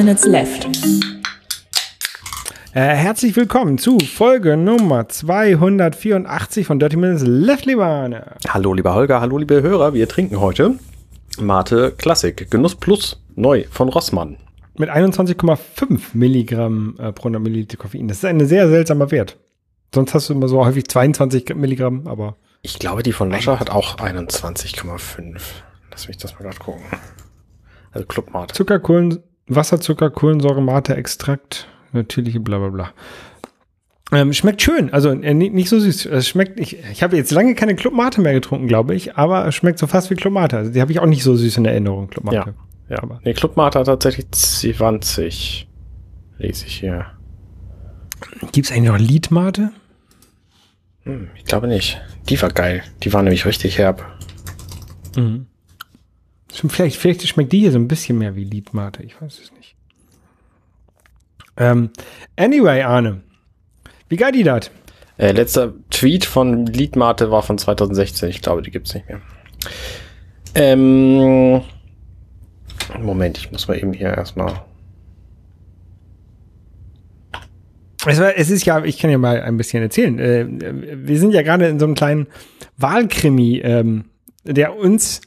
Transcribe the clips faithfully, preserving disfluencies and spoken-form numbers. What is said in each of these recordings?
minutes left. Äh, herzlich willkommen zu Folge Nummer zweihundertvierundachtzig von thirty minutes left, lieber Arne. Hallo lieber Holger, hallo liebe Hörer, wir trinken heute Mate Classic, Genuss Plus, neu von Rossmann. Mit einundzwanzig Komma fünf Milligramm äh, pro hundert Milliliter Koffein. Das ist ein sehr seltsamer Wert. Sonst hast du immer so häufig zweiundzwanzig Milligramm, aber... Ich glaube, die von Lascher hat auch einundzwanzig Komma fünf. Lass mich das mal gerade gucken. Also Club Mate. Zucker, Kohlen, Wasser, Zucker, Kohlensäure, Mate, Extrakt, natürliche blablabla. Ähm, schmeckt schön, also äh, nicht so süß. Es schmeckt, ich, ich habe jetzt lange keine Club Mate mehr getrunken, glaube ich, aber es schmeckt so fast wie Club Mate. Also die habe ich auch nicht so süß in Erinnerung, Club Mate. Ja, ja. Aber nee, Club Mate hat tatsächlich zwanzig, lese ich hier. Gibt es eigentlich noch Lied Mate? Hm, ich glaube nicht. Die war geil. Die war nämlich richtig herb. Mhm. Vielleicht, vielleicht schmeckt die hier so ein bisschen mehr wie Lied Mate, ich weiß es nicht. Ähm, anyway, Arne, wie geil die das? Äh, letzter Tweet von Lied Mate war von zweitausendsechzehn. Ich glaube, die gibt's nicht mehr. Ähm, Moment, ich muss mal eben hier erstmal. Es, war, es ist ja, ich kann ja mal ein bisschen erzählen. Äh, wir sind ja gerade in so einem kleinen Wahlkrimi, ähm, der uns,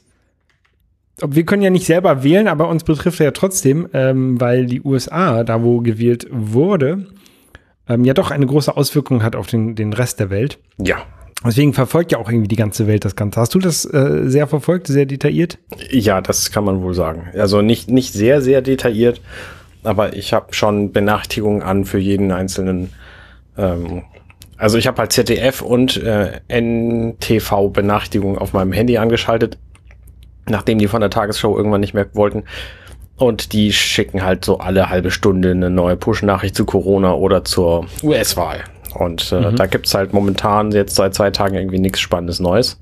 wir können ja nicht selber wählen, aber uns betrifft er ja trotzdem, ähm, weil die U S A, da wo gewählt wurde, ähm, ja doch eine große Auswirkung hat auf den, den Rest der Welt. Ja. Deswegen verfolgt ja auch irgendwie die ganze Welt das Ganze. Hast du das äh, sehr verfolgt, sehr detailliert? Ja, das kann man wohl sagen. Also nicht, nicht sehr, sehr detailliert, aber ich habe schon Benachrichtigungen an für jeden einzelnen. Ähm, also ich habe halt Z D F und äh, N T V-Benachrichtigungen auf meinem Handy angeschaltet, nachdem die von der Tagesschau irgendwann nicht mehr wollten. Und die schicken halt so alle halbe Stunde eine neue Push-Nachricht zu Corona oder zur U S-Wahl. Und äh, mhm. da gibt's halt momentan jetzt seit zwei Tagen irgendwie nichts Spannendes Neues.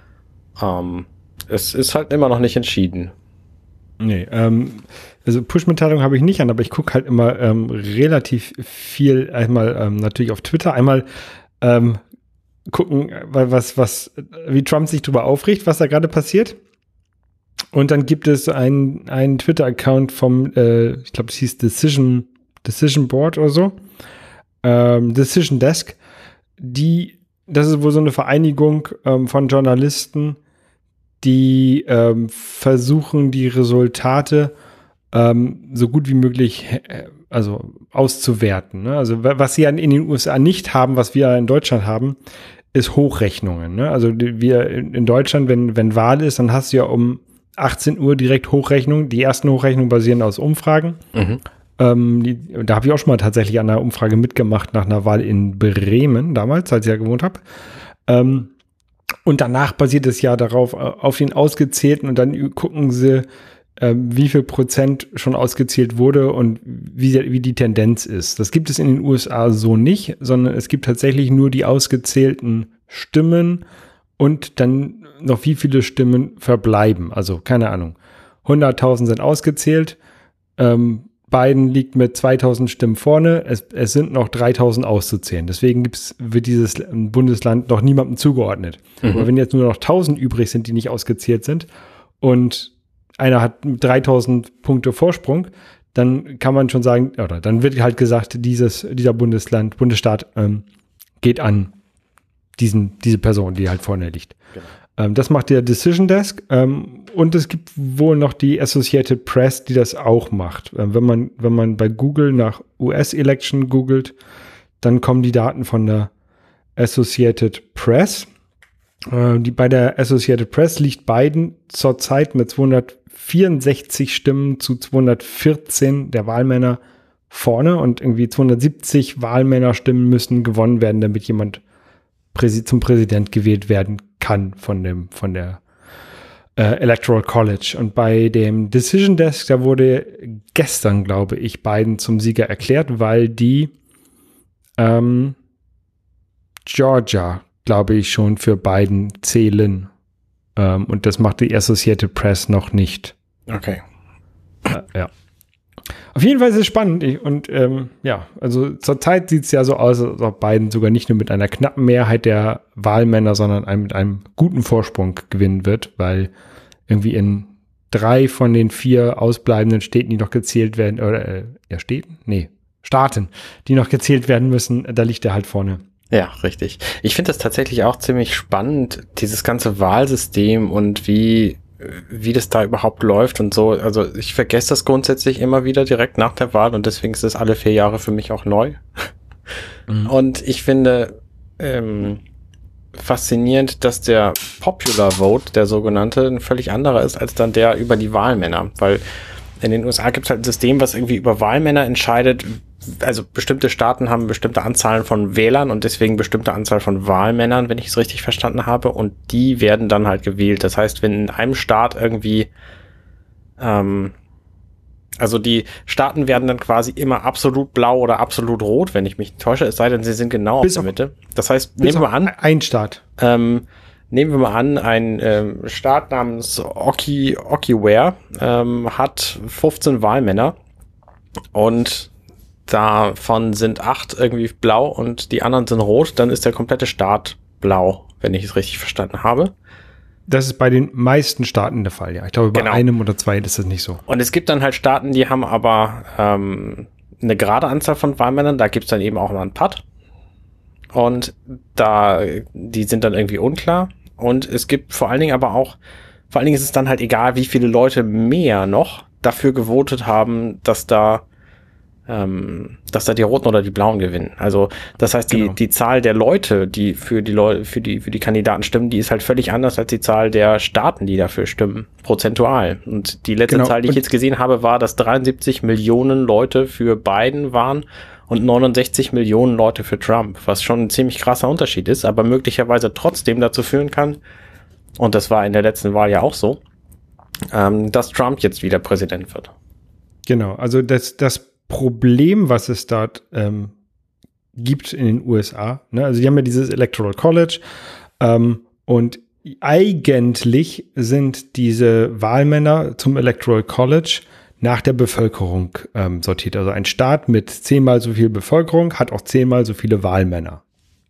Ähm, es ist halt immer noch nicht entschieden. Nee, ähm, also Push-Mitteilung habe ich nicht an, aber ich gucke halt immer ähm, relativ viel, einmal ähm, natürlich auf Twitter, einmal ähm, gucken, was, was, wie Trump sich darüber aufregt, was da gerade passiert. Und dann gibt es einen, einen Twitter-Account vom, äh, ich glaube, das hieß Decision, Decision Board oder so, ähm, Decision Desk, die, das ist wohl so eine Vereinigung ähm, von Journalisten, die ähm, versuchen, die Resultate ähm, so gut wie möglich äh, also auszuwerten. Ne? Also was sie in den U S A nicht haben, was wir in Deutschland haben, ist Hochrechnungen. Ne? Also wir in Deutschland, wenn, wenn Wahl ist, dann hast du ja um achtzehn Uhr direkt Hochrechnung. Die ersten Hochrechnungen basieren aus Umfragen. Mhm. Ähm, die, da habe ich auch schon mal tatsächlich an einer Umfrage mitgemacht nach einer Wahl in Bremen damals, als ich ja gewohnt habe. Ähm, Und danach basiert es ja darauf, auf den Ausgezählten, und dann gucken sie, äh, wie viel Prozent schon ausgezählt wurde und wie, wie die Tendenz ist. Das gibt es in den U S A so nicht, sondern es gibt tatsächlich nur die ausgezählten Stimmen und dann noch wie viele Stimmen verbleiben. Also keine Ahnung, hunderttausend sind ausgezählt, ähm, Biden liegt mit zweitausend Stimmen vorne, es, es sind noch dreitausend auszuzählen. Deswegen gibt's, wird dieses Bundesland noch niemandem zugeordnet. Mhm. Aber wenn jetzt nur noch tausend übrig sind, die nicht ausgezählt sind, und einer hat dreitausend Punkte Vorsprung, dann kann man schon sagen, oder dann wird halt gesagt, dieses, dieser Bundesland, Bundesstaat ähm, geht an diesen, diese Person, die halt vorne liegt. Genau. Ähm, das macht der Decision Desk, ähm, und es gibt wohl noch die Associated Press, die das auch macht. Ähm, wenn man, wenn man bei Google nach U S-Election googelt, dann kommen die Daten von der Associated Press. Äh, die, bei der Associated Press liegt Biden zurzeit mit zweihundertvierundsechzig Stimmen zu zweihundertvierzehn der Wahlmänner vorne, und irgendwie zweihundertsiebzig Wahlmännerstimmen müssen gewonnen werden, damit jemand Präsi- zum Präsident gewählt werden kann von dem, von der äh, Electoral College. Und bei dem Decision Desk, da wurde gestern, glaube ich, Biden zum Sieger erklärt, weil die ähm, Georgia, glaube ich, schon für Biden zählen. Ähm, und das macht die Associated Press noch nicht. Okay. Äh, ja. Auf jeden Fall ist es spannend. Ich, und ähm, ja, also zurzeit sieht es ja so aus, als ob Biden sogar nicht nur mit einer knappen Mehrheit der Wahlmänner, sondern ein, mit einem guten Vorsprung gewinnen wird, weil irgendwie in drei von den vier ausbleibenden Städten, die noch gezählt werden, oder äh, ja, Städten? Nee, Staaten, die noch gezählt werden müssen, da liegt er halt vorne. Ja, richtig. Ich finde das tatsächlich auch ziemlich spannend, dieses ganze Wahlsystem und wie, wie das da überhaupt läuft und so. Also ich vergesse das grundsätzlich immer wieder direkt nach der Wahl und deswegen ist es alle vier Jahre für mich auch neu. Mhm. Und ich finde ähm, faszinierend, dass der Popular Vote, der sogenannte, ein völlig anderer ist als dann der über die Wahlmänner, weil in den U S A gibt es halt ein System, was irgendwie über Wahlmänner entscheidet. Also bestimmte Staaten haben bestimmte Anzahlen von Wählern und deswegen bestimmte Anzahl von Wahlmännern, wenn ich es richtig verstanden habe, und die werden dann halt gewählt. Das heißt, wenn in einem Staat irgendwie ähm, also die Staaten werden dann quasi immer absolut blau oder absolut rot, wenn ich mich täusche, es sei denn, sie sind genau bis auf der Mitte. Das heißt, nehmen wir an, ein Staat. Ähm, nehmen wir mal an, ein ähm, Staat namens Oki, Okiware ähm, hat fünfzehn Wahlmänner und davon sind acht irgendwie blau und die anderen sind rot, dann ist der komplette Staat blau, wenn ich es richtig verstanden habe. Das ist bei den meisten Staaten der Fall, ja. Ich glaube, bei genau. einem oder zwei ist das nicht so. Und es gibt dann halt Staaten, die haben aber ähm, eine gerade Anzahl von Wahlmännern, da gibt es dann eben auch mal einen Putt. Und da, die sind dann irgendwie unklar. Und es gibt vor allen Dingen aber auch, vor allen Dingen ist es dann halt egal, wie viele Leute mehr noch dafür gewotet haben, dass da ähm, dass da die Roten oder die Blauen gewinnen. Also das heißt, die genau. die Zahl der Leute, die für die Leute, für die für die Kandidaten stimmen, die ist halt völlig anders als die Zahl der Staaten, die dafür stimmen, prozentual. Und die letzte genau. Zahl, die ich jetzt gesehen habe, war, dass dreiundsiebzig Millionen Leute für Biden waren und neunundsechzig Millionen Leute für Trump, was schon ein ziemlich krasser Unterschied ist, aber möglicherweise trotzdem dazu führen kann, und das war in der letzten Wahl ja auch so, ähm, dass Trump jetzt wieder Präsident wird. Genau, also das, das Problem, was es dort ähm, gibt in den U S A, ne? Also die haben ja dieses Electoral College ähm, und eigentlich sind diese Wahlmänner zum Electoral College nach der Bevölkerung ähm, sortiert. Also ein Staat mit zehnmal so viel Bevölkerung hat auch zehnmal so viele Wahlmänner.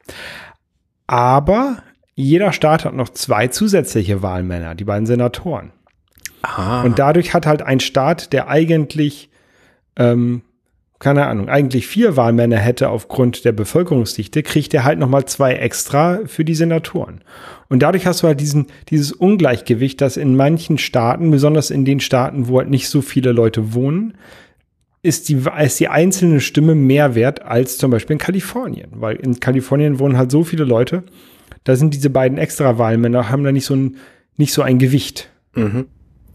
Aber jeder Staat hat noch zwei zusätzliche Wahlmänner, die beiden Senatoren. Aha. Und dadurch hat halt ein Staat, der eigentlich ähm, keine Ahnung, eigentlich vier Wahlmänner hätte aufgrund der Bevölkerungsdichte, kriegt er halt nochmal zwei extra für die Senatoren. Und dadurch hast du halt diesen, dieses Ungleichgewicht, dass in manchen Staaten, besonders in den Staaten, wo halt nicht so viele Leute wohnen, ist die, ist die einzelne Stimme mehr wert als zum Beispiel in Kalifornien. Weil in Kalifornien wohnen halt so viele Leute, da sind diese beiden extra Wahlmänner, haben da nicht so ein, nicht so ein Gewicht. Mhm.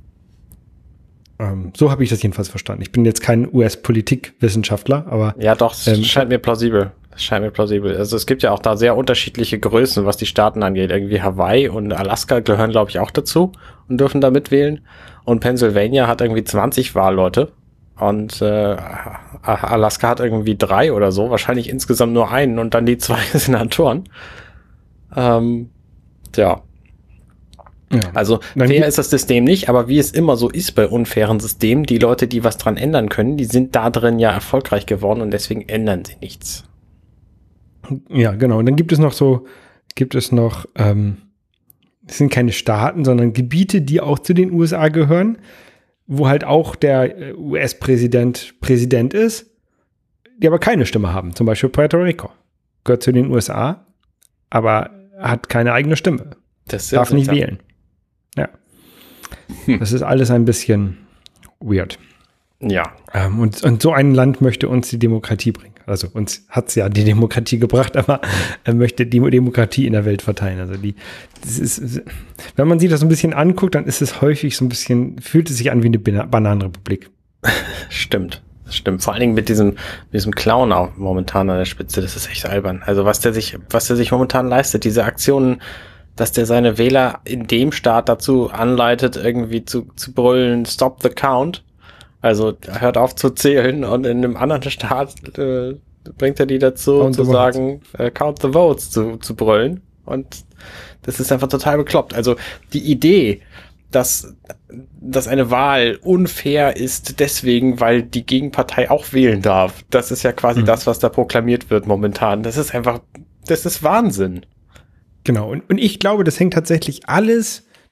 Ähm, so habe ich das jedenfalls verstanden. Ich bin jetzt kein U S-Politikwissenschaftler, aber ja, doch, es ähm, scheint mir plausibel. Es scheint mir plausibel. Also es gibt ja auch da sehr unterschiedliche Größen, was die Staaten angeht. Irgendwie Hawaii und Alaska gehören, glaube ich, auch dazu und dürfen da mitwählen. Und Pennsylvania hat irgendwie zwanzig Wahlleute und äh, Alaska hat irgendwie drei oder so. Wahrscheinlich insgesamt nur einen und dann die zwei Senatoren. Ähm, ja. Ja. Also fair ist das System nicht, aber wie es immer so ist bei unfairen Systemen, die Leute, die was dran ändern können, die sind da drin ja erfolgreich geworden und deswegen ändern sie nichts. Ja, genau. Und dann gibt es noch so, gibt es noch, ähm, es sind keine Staaten, sondern Gebiete, die auch zu den U S A gehören, wo halt auch der U S-Präsident Präsident ist, die aber keine Stimme haben. Zum Beispiel Puerto Rico. Gehört zu den U S A, aber hat keine eigene Stimme. Das darf nicht wählen. Ja. Hm. Das ist alles ein bisschen weird. Ja. Ähm, und, und so ein Land möchte uns die Demokratie bringen. Also uns hat es ja die Demokratie gebracht, aber er möchte die Demokratie in der Welt verteilen. Also die, das ist, wenn man sich das so ein bisschen anguckt, dann ist es häufig so ein bisschen, fühlt es sich an wie eine Bananenrepublik. Stimmt. Das stimmt. Vor allen Dingen mit diesem, mit diesem Clown auch momentan an der Spitze. Das ist echt albern. Also was der sich, was der sich momentan leistet, diese Aktionen, dass der seine Wähler in dem Staat dazu anleitet, irgendwie zu, zu brüllen, stop the count. Also hört auf zu zählen, und in einem anderen Staat äh, bringt er die dazu, count zu sagen, äh, count the votes zu, zu brüllen. Und das ist einfach total bekloppt. Also die Idee, dass, dass eine Wahl unfair ist deswegen, weil die Gegenpartei auch wählen darf, das ist ja quasi mhm. das, was da proklamiert wird momentan. Das ist einfach, das ist Wahnsinn. Genau, und, und ich glaube, das hängt tatsächlich alles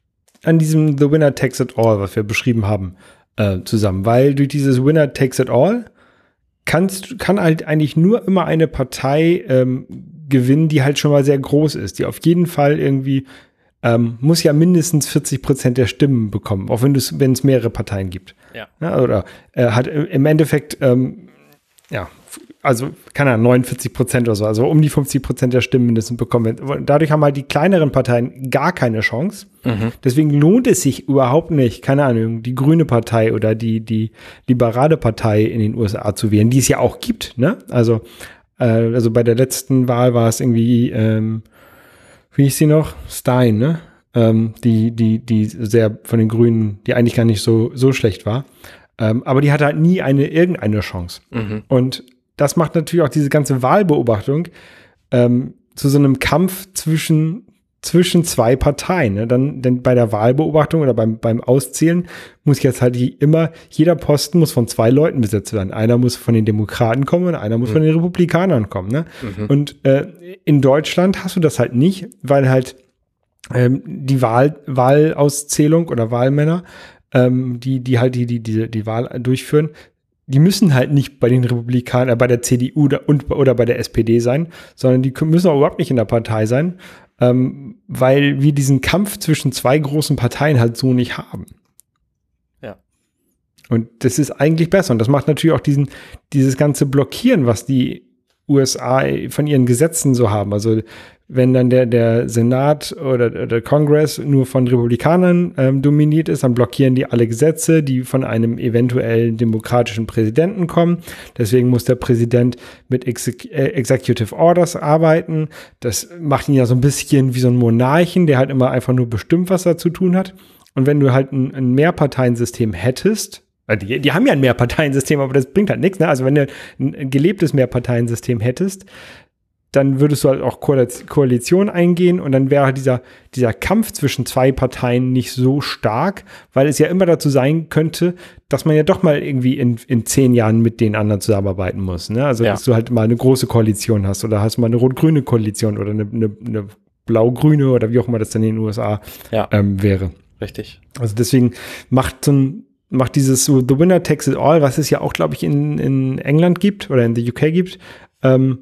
an diesem The Winner Takes It All, was wir beschrieben haben, äh, zusammen. Weil durch dieses Winner Takes It All kannst, kann halt eigentlich nur immer eine Partei ähm, gewinnen, die halt schon mal sehr groß ist, die auf jeden Fall irgendwie ähm, muss ja mindestens vierzig Prozent der Stimmen bekommen, auch wenn es wenn es mehrere Parteien gibt. Ja. Ja, oder äh, hat im Endeffekt ähm, ja, also keine Ahnung, neunundvierzig Prozent oder so, also um die fünfzig Prozent der Stimmen mindestens bekommen. Dadurch haben halt die kleineren Parteien gar keine Chance. Mhm. Deswegen lohnt es sich überhaupt nicht, keine Ahnung, die Grüne Partei oder die, die liberale Partei in den U S A zu wählen, die es ja auch gibt, ne? Also, äh, also bei der letzten Wahl war es irgendwie, ähm, wie hieß sie noch? Stein, ne? Ähm, die, die, die sehr von den Grünen, die eigentlich gar nicht so, so schlecht war. Ähm, aber die hatte halt nie eine, irgendeine Chance. Mhm. Und das macht natürlich auch diese ganze Wahlbeobachtung ähm, zu so einem Kampf zwischen, zwischen zwei Parteien. Ne? Dann, denn bei der Wahlbeobachtung oder beim, beim Auszählen muss jetzt halt die, immer, jeder Posten muss von zwei Leuten besetzt werden. Einer muss von den Demokraten kommen und einer muss mhm. von den Republikanern kommen. Ne? Mhm. Und äh, in Deutschland hast du das halt nicht, weil halt ähm, die Wahl, Wahlauszählung oder Wahlmänner, ähm, die, die halt die, die, die, die Wahl durchführen, die müssen halt nicht bei den Republikanern, äh, bei der C D U oder, und, oder bei der S P D sein, sondern die müssen auch überhaupt nicht in der Partei sein, ähm, weil wir diesen Kampf zwischen zwei großen Parteien halt so nicht haben. Ja. Und das ist eigentlich besser. Und das macht natürlich auch diesen, dieses ganze Blockieren, was die U S A von ihren Gesetzen so haben. Also wenn dann der, der Senat oder der Kongress nur von Republikanern ähm, dominiert ist, dann blockieren die alle Gesetze, die von einem eventuellen demokratischen Präsidenten kommen. Deswegen muss der Präsident mit Exec- äh, Executive Orders arbeiten. Das macht ihn ja so ein bisschen wie so ein Monarchen, der halt immer einfach nur bestimmt, was er zu tun hat. Und wenn du halt ein, ein Mehrparteiensystem hättest, die, die haben ja ein Mehrparteiensystem, aber das bringt halt nichts, ne? Also wenn du ein gelebtes Mehrparteiensystem hättest, dann würdest du halt auch Koalition eingehen und dann wäre halt dieser, dieser Kampf zwischen zwei Parteien nicht so stark, weil es ja immer dazu sein könnte, dass man ja doch mal irgendwie in, in zehn Jahren mit den anderen zusammenarbeiten muss. Ne? Also, ja. dass du halt mal eine große Koalition hast oder hast mal eine rot-grüne Koalition oder eine, eine, eine blau-grüne oder wie auch immer das dann in den U S A ja. ähm, wäre. Richtig. Also deswegen macht so ein macht dieses so The Winner Takes It All, was es ja auch, glaube ich, in, in England gibt oder in der U K gibt, ähm,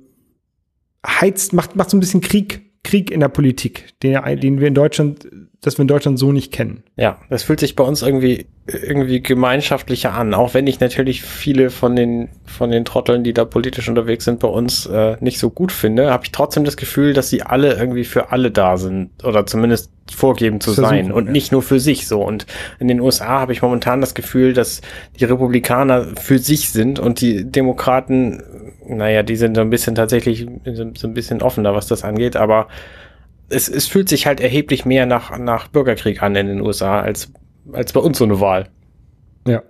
heizt, macht, macht so ein bisschen Krieg, Krieg in der Politik, den, den wir in Deutschland, das wir in Deutschland so nicht kennen. Ja, das fühlt sich bei uns irgendwie, irgendwie gemeinschaftlicher an, auch wenn ich natürlich viele von den, von den Trotteln, die da politisch unterwegs sind, bei uns äh, nicht so gut finde, habe ich trotzdem das Gefühl, dass sie alle irgendwie für alle da sind oder zumindest vorgeben zu Versuchen, sein und ja. nicht nur für sich so. Und in den U S A habe ich momentan das Gefühl, dass die Republikaner für sich sind und die Demokraten, naja, die sind so ein bisschen tatsächlich so ein bisschen offener, was das angeht, aber es, es fühlt sich halt erheblich mehr nach, nach Bürgerkrieg an in den U S A als, als bei uns so eine Wahl. Ja.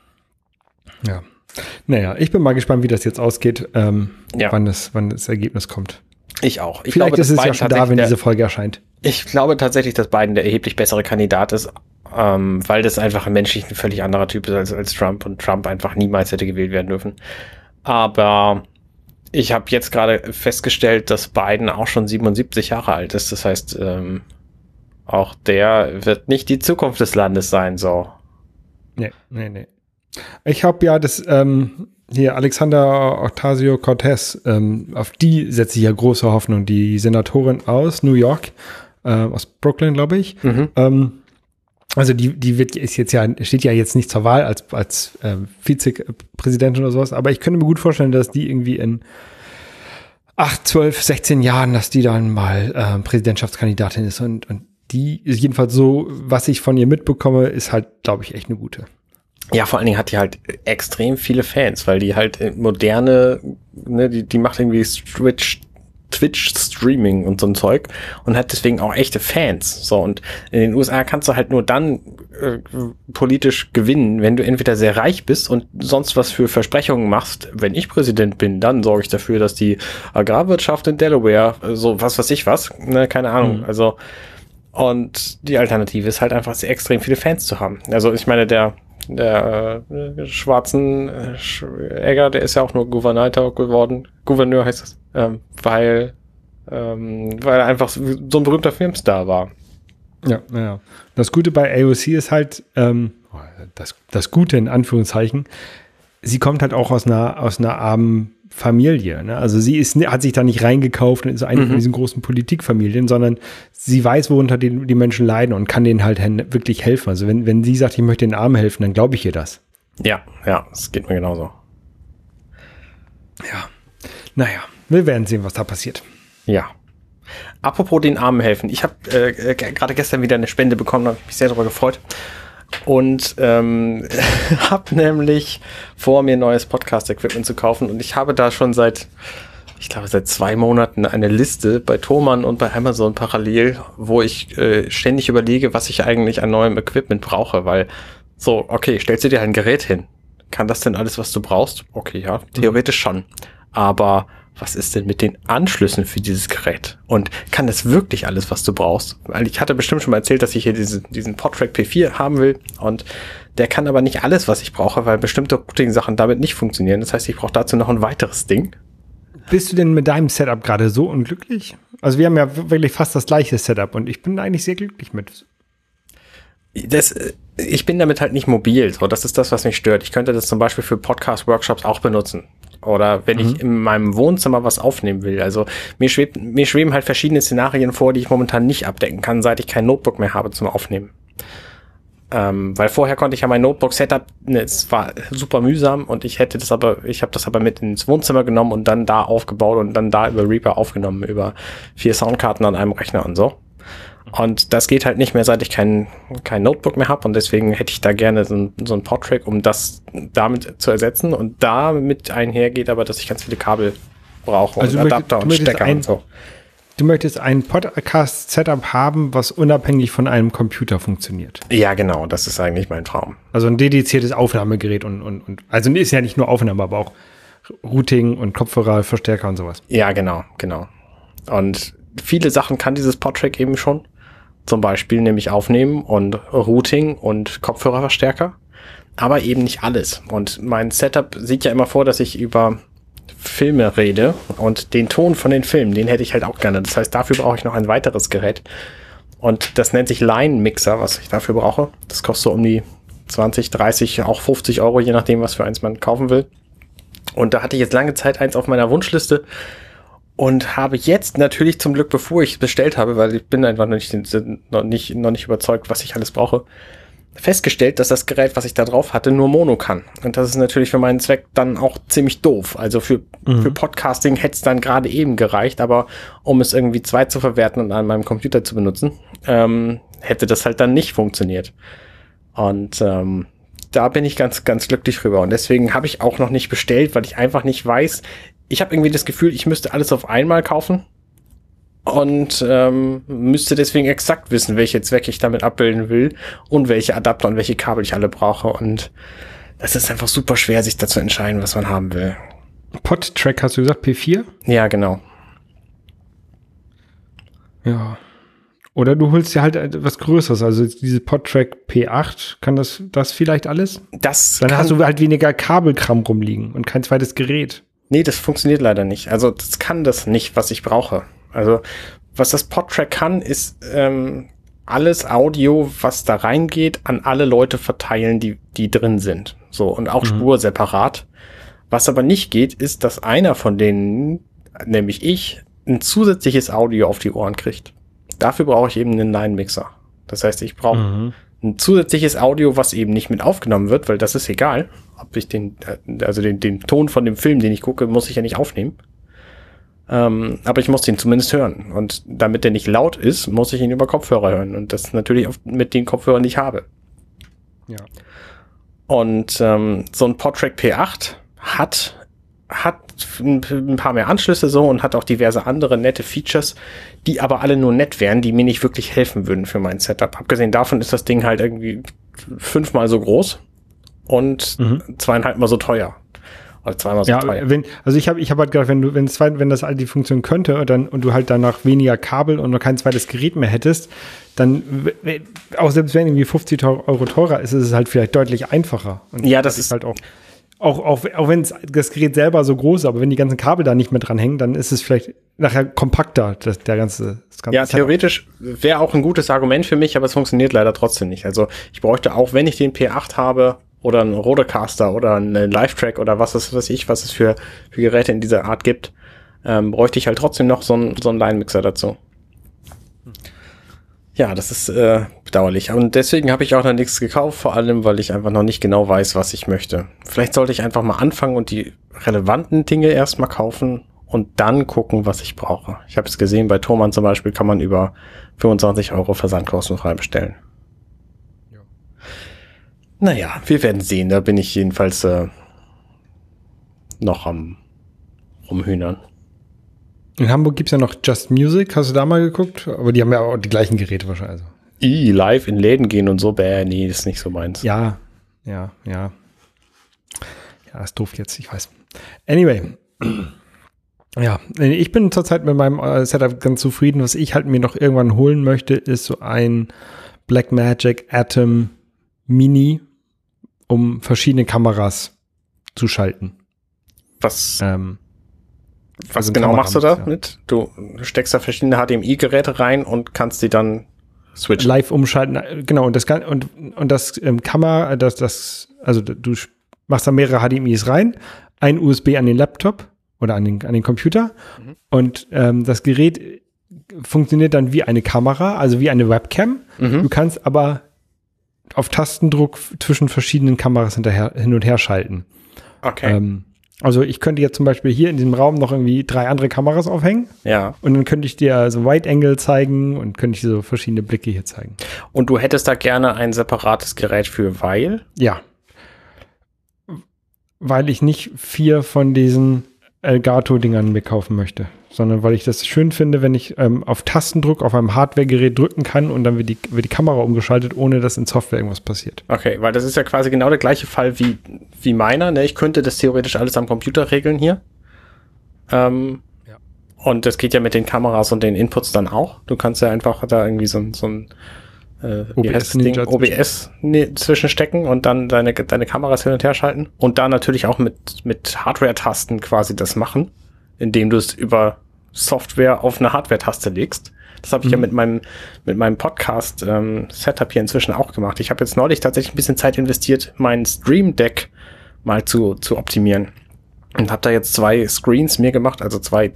Ja. Naja, ich bin mal gespannt, wie das jetzt ausgeht, ähm, ja. wann, das, wann das Ergebnis kommt. Ich auch. Ich Vielleicht glaube, ist es ja schon da, wenn diese Folge erscheint. Ich glaube tatsächlich, dass Biden der erheblich bessere Kandidat ist, ähm, weil das einfach menschlich ein völlig anderer Typ ist als, als Trump und Trump einfach niemals hätte gewählt werden dürfen. Aber ich habe jetzt gerade festgestellt, dass Biden auch schon siebenundsiebzig Jahre alt ist. Das heißt, ähm, auch der wird nicht die Zukunft des Landes sein, so. Nee, nee, nee. Ich habe ja das, ähm, hier Alexander Ocasio-Cortez, ähm, auf die setze ich ja große Hoffnung, die Senatorin aus New York, äh, aus Brooklyn, glaube ich. Mhm. Ähm, also die, die wird, ist jetzt ja, steht ja jetzt nicht zur Wahl als, als äh, Vizepräsidentin oder sowas, aber ich könnte mir gut vorstellen, dass die irgendwie in acht, zwölf, sechzehn Jahren, dass die dann mal äh, Präsidentschaftskandidatin ist und, und die ist jedenfalls so, was ich von ihr mitbekomme, ist halt, glaube ich, echt eine gute. Ja, vor allen Dingen hat die halt extrem viele Fans, weil die halt moderne, ne, die, die macht irgendwie Twitch, Twitch-Streaming und so ein Zeug und hat deswegen auch echte Fans. So, und in den U S A kannst du halt nur dann äh, politisch gewinnen, wenn du entweder sehr reich bist und sonst was für Versprechungen machst. Wenn ich Präsident bin, dann sorge ich dafür, dass die Agrarwirtschaft in Delaware, so was weiß ich was, ne, keine Ahnung, mhm. also und die Alternative ist halt einfach sehr extrem viele Fans zu haben. Also ich meine, der Der äh, schwarzen äh, Egger, der ist ja auch nur Gouverneur geworden, Gouverneur heißt es, ähm, weil ähm, weil er einfach so ein berühmter Filmstar war. Ja, ja. Das Gute bei A O C ist halt, ähm, das, das Gute in Anführungszeichen, sie kommt halt auch aus einer, aus einer armen Familie. Ne? Also sie ist, hat sich da nicht reingekauft und ist eine mhm. von diesen großen Politikfamilien, sondern sie weiß, worunter die, die Menschen leiden und kann denen halt wirklich helfen. Also wenn, wenn sie sagt, ich möchte den Armen helfen, dann glaube ich ihr das. Ja, ja, das geht mir genauso. Ja, naja, wir werden sehen, was da passiert. Ja. Apropos den Armen helfen. Ich habe äh, gerade gestern wieder eine Spende bekommen, da habe ich mich sehr darüber gefreut. Und ähm, habe nämlich vor, mir neues Podcast-Equipment zu kaufen. Und ich habe da schon seit, ich glaube, seit zwei Monaten eine Liste bei Thomann und bei Amazon parallel, wo ich äh, ständig überlege, was ich eigentlich an neuem Equipment brauche. Weil so, okay, stellst du dir ein Gerät hin. Kann das denn alles, was du brauchst? Okay, ja, theoretisch schon. Aber was ist denn mit den Anschlüssen für dieses Gerät? Und kann das wirklich alles, was du brauchst? Weil ich hatte bestimmt schon mal erzählt, dass ich hier diesen, diesen PodTrack P vier haben will. Und der kann aber nicht alles, was ich brauche, weil bestimmte Routing-Sachen damit nicht funktionieren. Das heißt, ich brauche dazu noch ein weiteres Ding. Bist du denn mit deinem Setup gerade so unglücklich? Also wir haben ja wirklich fast das gleiche Setup und ich bin eigentlich sehr glücklich mit. Das, ich bin damit halt nicht mobil. So, das ist das, was mich stört. Ich könnte das zum Beispiel für Podcast-Workshops auch benutzen. Oder wenn mhm. ich in meinem Wohnzimmer was aufnehmen will. Also mir schwebt, mir schweben halt verschiedene Szenarien vor, die ich momentan nicht abdecken kann, seit ich kein Notebook mehr habe zum Aufnehmen. Ähm, weil vorher konnte ich ja mein Notebook-Setup, ne, es war super mühsam und ich hätte das aber, ich habe das aber mit ins Wohnzimmer genommen und dann da aufgebaut und dann da über Reaper aufgenommen, über vier Soundkarten an einem Rechner und so. Und das geht halt nicht mehr, seit ich kein, kein Notebook mehr habe und deswegen hätte ich da gerne so ein, so ein PodTrack, um das damit zu ersetzen und damit einhergeht aber, dass ich ganz viele Kabel brauche also und Adapter und Stecker ein, und so. Du möchtest ein Podcast-Setup haben, was unabhängig von einem Computer funktioniert. Ja, genau, das ist eigentlich mein Traum. Also ein dediziertes Aufnahmegerät und, und, und also ist ja nicht nur Aufnahme, aber auch Routing und Kopfhörer, Verstärker und sowas. Ja, genau, genau. Und viele Sachen kann dieses PodTrack eben schon. Zum Beispiel nämlich Aufnehmen und Routing und Kopfhörerverstärker, aber eben nicht alles. Und mein Setup sieht ja immer vor, dass ich über Filme rede und den Ton von den Filmen, den hätte ich halt auch gerne. Das heißt, dafür brauche ich noch ein weiteres Gerät und das nennt sich Line Mixer, was ich dafür brauche. Das kostet so um die zwanzig, dreißig, auch fünfzig Euro, je nachdem, was für eins man kaufen will. Und da hatte ich jetzt lange Zeit eins auf meiner Wunschliste. Und habe jetzt natürlich zum Glück, bevor ich es bestellt habe, weil ich bin einfach noch nicht, noch nicht, noch nicht überzeugt, was ich alles brauche, festgestellt, dass das Gerät, was ich da drauf hatte, nur Mono kann. Und das ist natürlich für meinen Zweck dann auch ziemlich doof. Also für, mhm. für Podcasting hätte es dann gerade eben gereicht, aber um es irgendwie zwei zu verwerten und an meinem Computer zu benutzen, ähm, hätte das halt dann nicht funktioniert. Und ähm, da bin ich ganz, ganz glücklich drüber. Und deswegen habe ich auch noch nicht bestellt, weil ich einfach nicht weiß. Ich habe irgendwie das Gefühl, ich müsste alles auf einmal kaufen und ähm, müsste deswegen exakt wissen, welche Zwecke ich damit abbilden will und welche Adapter und welche Kabel ich alle brauche. Und das ist einfach super schwer, sich dazu entscheiden, was man haben will. PodTrack hast du gesagt, P vier? Ja, genau. Ja. Oder du holst dir halt etwas Größeres, also diese PodTrack P acht, kann das das vielleicht alles? Das Dann hast du halt weniger Kabelkram rumliegen und kein zweites Gerät. Nee, das funktioniert leider nicht. Also das kann das nicht, was ich brauche. Also was das PodTrack kann, ist ähm, alles Audio, was da reingeht, an alle Leute verteilen, die die drin sind. So, und auch mhm. spurseparat. Was aber nicht geht, ist, dass einer von denen, nämlich ich, ein zusätzliches Audio auf die Ohren kriegt. Dafür brauche ich eben einen Line-Mixer. Das heißt, ich brauche mhm. ein zusätzliches Audio, was eben nicht mit aufgenommen wird, weil das ist egal. Ob ich den, also den, den Ton von dem Film, den ich gucke, muss ich ja nicht aufnehmen. Ähm, aber ich muss den zumindest hören. Und damit der nicht laut ist, muss ich ihn über Kopfhörer hören. Und das natürlich oft mit den Kopfhörern, die ich habe. Ja. Und ähm, so ein PodTrack P acht hat, hat ein paar mehr Anschlüsse so und hat auch diverse andere nette Features, die aber alle nur nett wären, die mir nicht wirklich helfen würden für mein Setup. Abgesehen davon ist das Ding halt irgendwie fünfmal so groß. Und mhm. zweieinhalb Mal so teuer. Oder zweimal so ja, teuer. Wenn, also ich habe ich hab halt gedacht, wenn du, wenn, zwei, wenn das all die Funktion könnte und, dann, und du halt danach weniger Kabel und noch kein zweites Gerät mehr hättest, dann, auch selbst wenn irgendwie fünfzig Euro teurer ist, ist es halt vielleicht deutlich einfacher. Und ja, das ist halt auch auch, auch, auch wenn das Gerät selber so groß ist, aber wenn die ganzen Kabel da nicht mehr dranhängen, dann ist es vielleicht nachher kompakter, das, der ganze, das ganze Ja, theoretisch wäre auch ein gutes Argument für mich, aber es funktioniert leider trotzdem nicht. Also ich bräuchte auch, wenn ich den P acht habe oder einen Rodecaster oder einen Live-Track oder was ist, was ich, was es für, für Geräte in dieser Art gibt, ähm, bräuchte ich halt trotzdem noch so einen so einen Line-Mixer dazu. Ja, das ist äh, bedauerlich. Und deswegen habe ich auch noch nichts gekauft, vor allem, weil ich einfach noch nicht genau weiß, was ich möchte. Vielleicht sollte ich einfach mal anfangen und die relevanten Dinge erstmal kaufen und dann gucken, was ich brauche. Ich habe es gesehen, bei Thomann zum Beispiel kann man über fünfundzwanzig Euro versandkostenfrei bestellen. Ja. Naja, wir werden sehen. Da bin ich jedenfalls äh, noch am rumhühnern. In Hamburg gibt's ja noch Just Music. Hast du da mal geguckt? Aber die haben ja auch die gleichen Geräte wahrscheinlich. I, live in Läden gehen und so, bäh, nee, ist nicht so meins. Ja, ja, ja. Ja, ist doof jetzt, ich weiß. Anyway. Ja, ich bin zurzeit mit meinem äh, Setup ganz zufrieden. Was ich halt mir noch irgendwann holen möchte, ist so ein Blackmagic Atom Mini, um verschiedene Kameras zu schalten. Was? Ähm, Was also genau machst du da ja. mit? Du steckst da verschiedene H D M I-Geräte rein und kannst die dann switchen. Live umschalten, genau. Und das kann, und, und das ähm, Kamera, das, das, also du machst da mehrere H D M Is rein, ein U S B an den Laptop oder an den, an den Computer. Mhm. Und ähm, das Gerät funktioniert dann wie eine Kamera, also wie eine Webcam. Mhm. Du kannst aber auf Tastendruck zwischen verschiedenen Kameras hinterher, hin und her schalten. Okay. Ähm, Also ich könnte jetzt zum Beispiel hier in diesem Raum noch irgendwie drei andere Kameras aufhängen. Ja. Und dann könnte ich dir so Wide Angle zeigen und könnte ich dir so verschiedene Blicke hier zeigen. Und du hättest da gerne ein separates Gerät für, weil? Ja. Weil ich nicht vier von diesen Elgato-Dingern mir kaufen möchte, sondern weil ich das schön finde, wenn ich ähm, auf Tastendruck auf einem Hardware-Gerät drücken kann und dann wird die, wird die Kamera umgeschaltet, ohne dass in Software irgendwas passiert. Okay, weil das ist ja quasi genau der gleiche Fall wie, wie meiner. Ne? Ich könnte das theoretisch alles am Computer regeln hier. Ähm, ja. Und das geht ja mit den Kameras und den Inputs dann auch. Du kannst ja einfach da irgendwie so, so ein äh, O B S, Ding, O B S ne, zwischenstecken und dann deine, deine Kameras hin und her schalten. Und da natürlich auch mit, mit Hardware-Tasten quasi das machen, indem du es über Software auf eine Hardware-Taste legst. Das habe ich mhm. ja mit meinem mit meinem Podcast-Setup ähm, hier inzwischen auch gemacht. Ich habe jetzt neulich tatsächlich ein bisschen Zeit investiert, mein Stream Deck mal zu zu optimieren und habe da jetzt zwei Screens mir gemacht, also zwei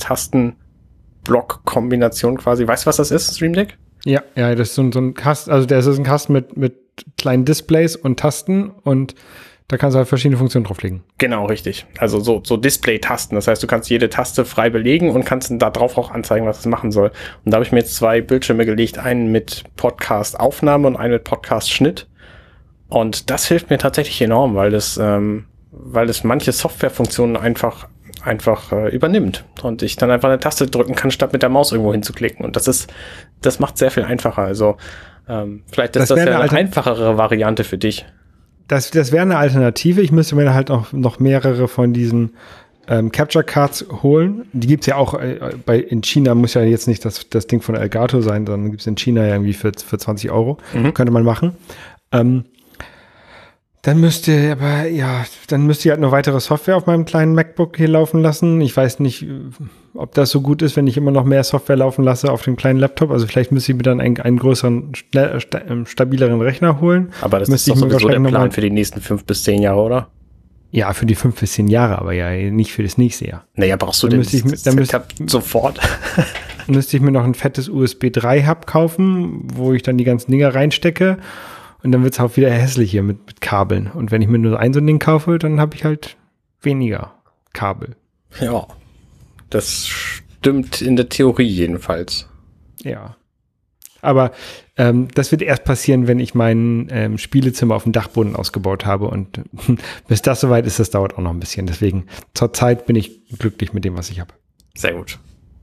Tasten-Block-Kombinationen quasi. Weißt du, was das ist, Stream Deck? Ja, ja, das ist so ein, so ein Kasten, also das ist ein Kasten mit mit kleinen Displays und Tasten und da kannst du halt verschiedene Funktionen drauflegen. Genau, richtig. Also so, so Display-Tasten. Das heißt, du kannst jede Taste frei belegen und kannst da drauf auch anzeigen, was es machen soll. Und da habe ich mir jetzt zwei Bildschirme gelegt. Einen mit Podcast-Aufnahme und einen mit Podcast-Schnitt. Und das hilft mir tatsächlich enorm, weil das, ähm, weil das manche Softwarefunktionen einfach, einfach äh, übernimmt. Und ich dann einfach eine Taste drücken kann, statt mit der Maus irgendwo hinzuklicken. Und das ist, das macht sehr viel einfacher. Also ähm, vielleicht ist das, das ja eine einfachere Variante für dich. Das, das wäre eine Alternative. Ich müsste mir halt auch noch mehrere von diesen ähm, Capture Cards holen. Die gibt's ja auch äh, bei in China, muss ja jetzt nicht das, das Ding von Elgato sein, sondern gibt's in China ja irgendwie für, für zwanzig Euro. Mhm. Könnte man machen. Ähm, dann müsste, aber ja, dann müsste ich halt noch weitere Software auf meinem kleinen MacBook hier laufen lassen. Ich weiß nicht, ob das so gut ist, wenn ich immer noch mehr Software laufen lasse auf dem kleinen Laptop. Also vielleicht müsste ich mir dann einen, einen größeren, schnell, sta- stabileren Rechner holen. Aber das müsste ist doch sowieso der Plan für die nächsten fünf bis zehn Jahre, oder? Ja, für die fünf bis zehn Jahre, aber ja nicht für das nächste Jahr. Naja, brauchst du dann denn müsste ich, das dann müsste, sofort? müsste ich mir noch ein fettes U S B drei Hub kaufen, wo ich dann die ganzen Dinger reinstecke. Und dann wird es auch wieder hässlich hier mit, mit Kabeln. Und wenn ich mir nur ein so ein Ding kaufe, dann habe ich halt weniger Kabel. Ja, das stimmt in der Theorie jedenfalls. Ja. Aber ähm, das wird erst passieren, wenn ich mein ähm, Spielezimmer auf dem Dachboden ausgebaut habe. Und bis das soweit ist, das dauert auch noch ein bisschen. Deswegen, zurzeit bin ich glücklich mit dem, was ich habe. Sehr gut.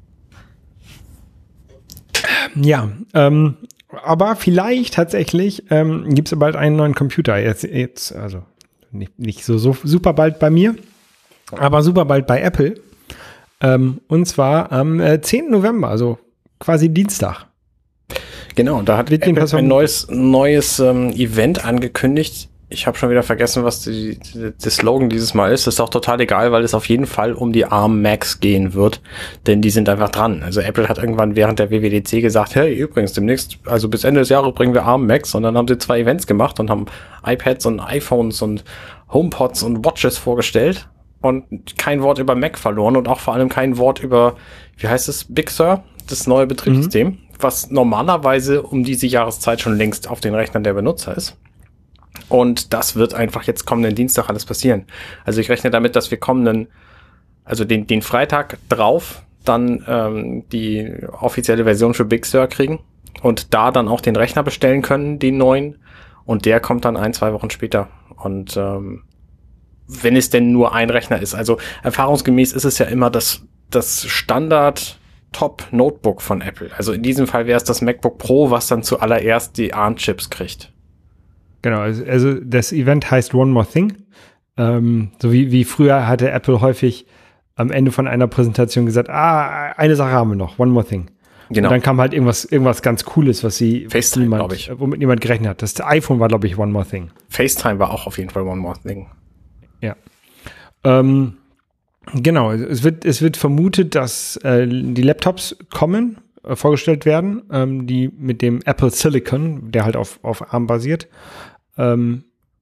Ja, ähm, aber vielleicht tatsächlich ähm, gibt es bald einen neuen Computer. Jetzt, jetzt also nicht, nicht so, so super bald bei mir, aber super bald bei Apple. Ähm, und zwar am äh, zehnten November, also quasi Dienstag. Genau, da hat Apple ein neues, neues ähm, Event angekündigt, Ich habe schon wieder vergessen, was die, die, der Slogan dieses Mal ist. Das ist auch total egal, weil es auf jeden Fall um die ARM Macs gehen wird, denn die sind einfach dran. Also Apple hat irgendwann während der W W D C gesagt, hey, übrigens demnächst, also bis Ende des Jahres bringen wir ARM Macs, und dann haben sie zwei Events gemacht und haben iPads und iPhones und HomePods und Watches vorgestellt und kein Wort über Mac verloren und auch vor allem kein Wort über, wie heißt es, Big Sur, das neue Betriebssystem, mhm. was normalerweise um diese Jahreszeit schon längst auf den Rechnern der Benutzer ist. Und das wird einfach jetzt kommenden Dienstag alles passieren. Also ich rechne damit, dass wir kommenden, also den, den Freitag drauf dann ähm, die offizielle Version für Big Sur kriegen und da dann auch den Rechner bestellen können, den neuen. Und der kommt dann ein, zwei Wochen später. Und ähm, wenn es denn nur ein Rechner ist. Also erfahrungsgemäß ist es ja immer das, das Standard Top-Notebook von Apple. Also in diesem Fall wäre es das MacBook Pro, was dann zuallererst die ARM-Chips kriegt. Genau, also das Event heißt One More Thing. Ähm, so wie, wie früher hatte Apple häufig am Ende von einer Präsentation gesagt, ah, eine Sache haben wir noch, One More Thing. Genau. Und dann kam halt irgendwas, irgendwas ganz Cooles, was sie FaceTime, niemand, glaube ich. womit niemand gerechnet hat. Das iPhone war, glaube ich, One More Thing. FaceTime war auch auf jeden Fall One More Thing. Ja. Ähm, genau, es wird, es wird vermutet, dass äh, die Laptops kommen, äh, vorgestellt werden, ähm, die mit dem Apple Silicon, der halt auf, auf ARM basiert. Ähm,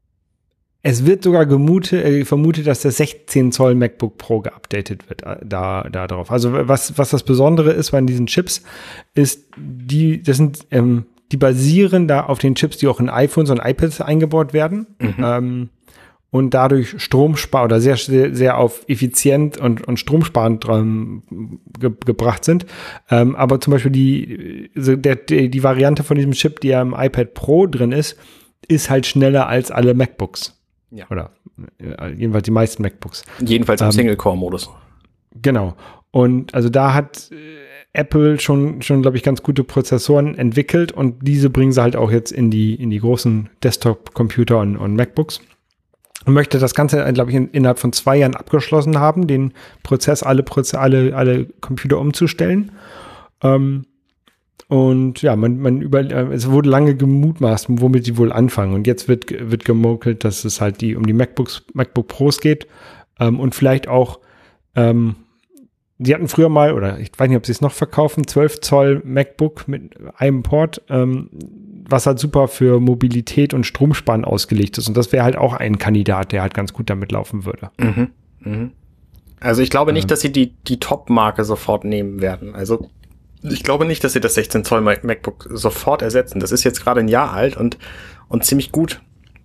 es wird sogar gemutet, äh, vermutet, dass der sechzehn Zoll MacBook Pro geupdatet wird, äh, da, da drauf. Also was, was das Besondere ist bei diesen Chips, ist, die, das sind, ähm, die basieren da auf den Chips, die auch in iPhones und iPads eingebaut werden. Mhm. Ähm, und dadurch stromspar oder sehr, sehr, sehr auf effizient und, und stromsparend ähm, ge, gebracht sind. Ähm, aber zum Beispiel die, also der, die, die Variante von diesem Chip, die ja im iPad Pro drin ist, ist halt schneller als alle MacBooks. Ja. Oder äh, jedenfalls die meisten MacBooks. Jedenfalls im ähm, Single-Core-Modus. Genau. Und also da hat äh, Apple schon, schon glaube ich, ganz gute Prozessoren entwickelt und diese bringen sie halt auch jetzt in die, in die großen Desktop-Computer und, und MacBooks. Und möchte das Ganze, glaube ich, in, innerhalb von zwei Jahren abgeschlossen haben, den Prozess, alle Prozesse, alle, alle Computer umzustellen. Ähm, und ja, man, man über, äh, es wurde lange gemutmaßt, womit sie wohl anfangen. Und jetzt wird, wird gemunkelt, dass es halt die, um die MacBooks, MacBook Pros geht. Ähm, und vielleicht auch, ähm, sie hatten früher mal, oder ich weiß nicht, ob sie es noch verkaufen, zwölf Zoll MacBook mit einem Port, ähm, was halt super für Mobilität und Stromsparen ausgelegt ist. Und das wäre halt auch ein Kandidat, der halt ganz gut damit laufen würde. Mhm. Mhm. Also ich glaube nicht, ähm. dass sie die, die Top-Marke sofort nehmen werden. Also ich glaube nicht, dass sie das sechzehn Zoll MacBook sofort ersetzen. Das ist jetzt gerade ein Jahr alt und, und ziemlich gut.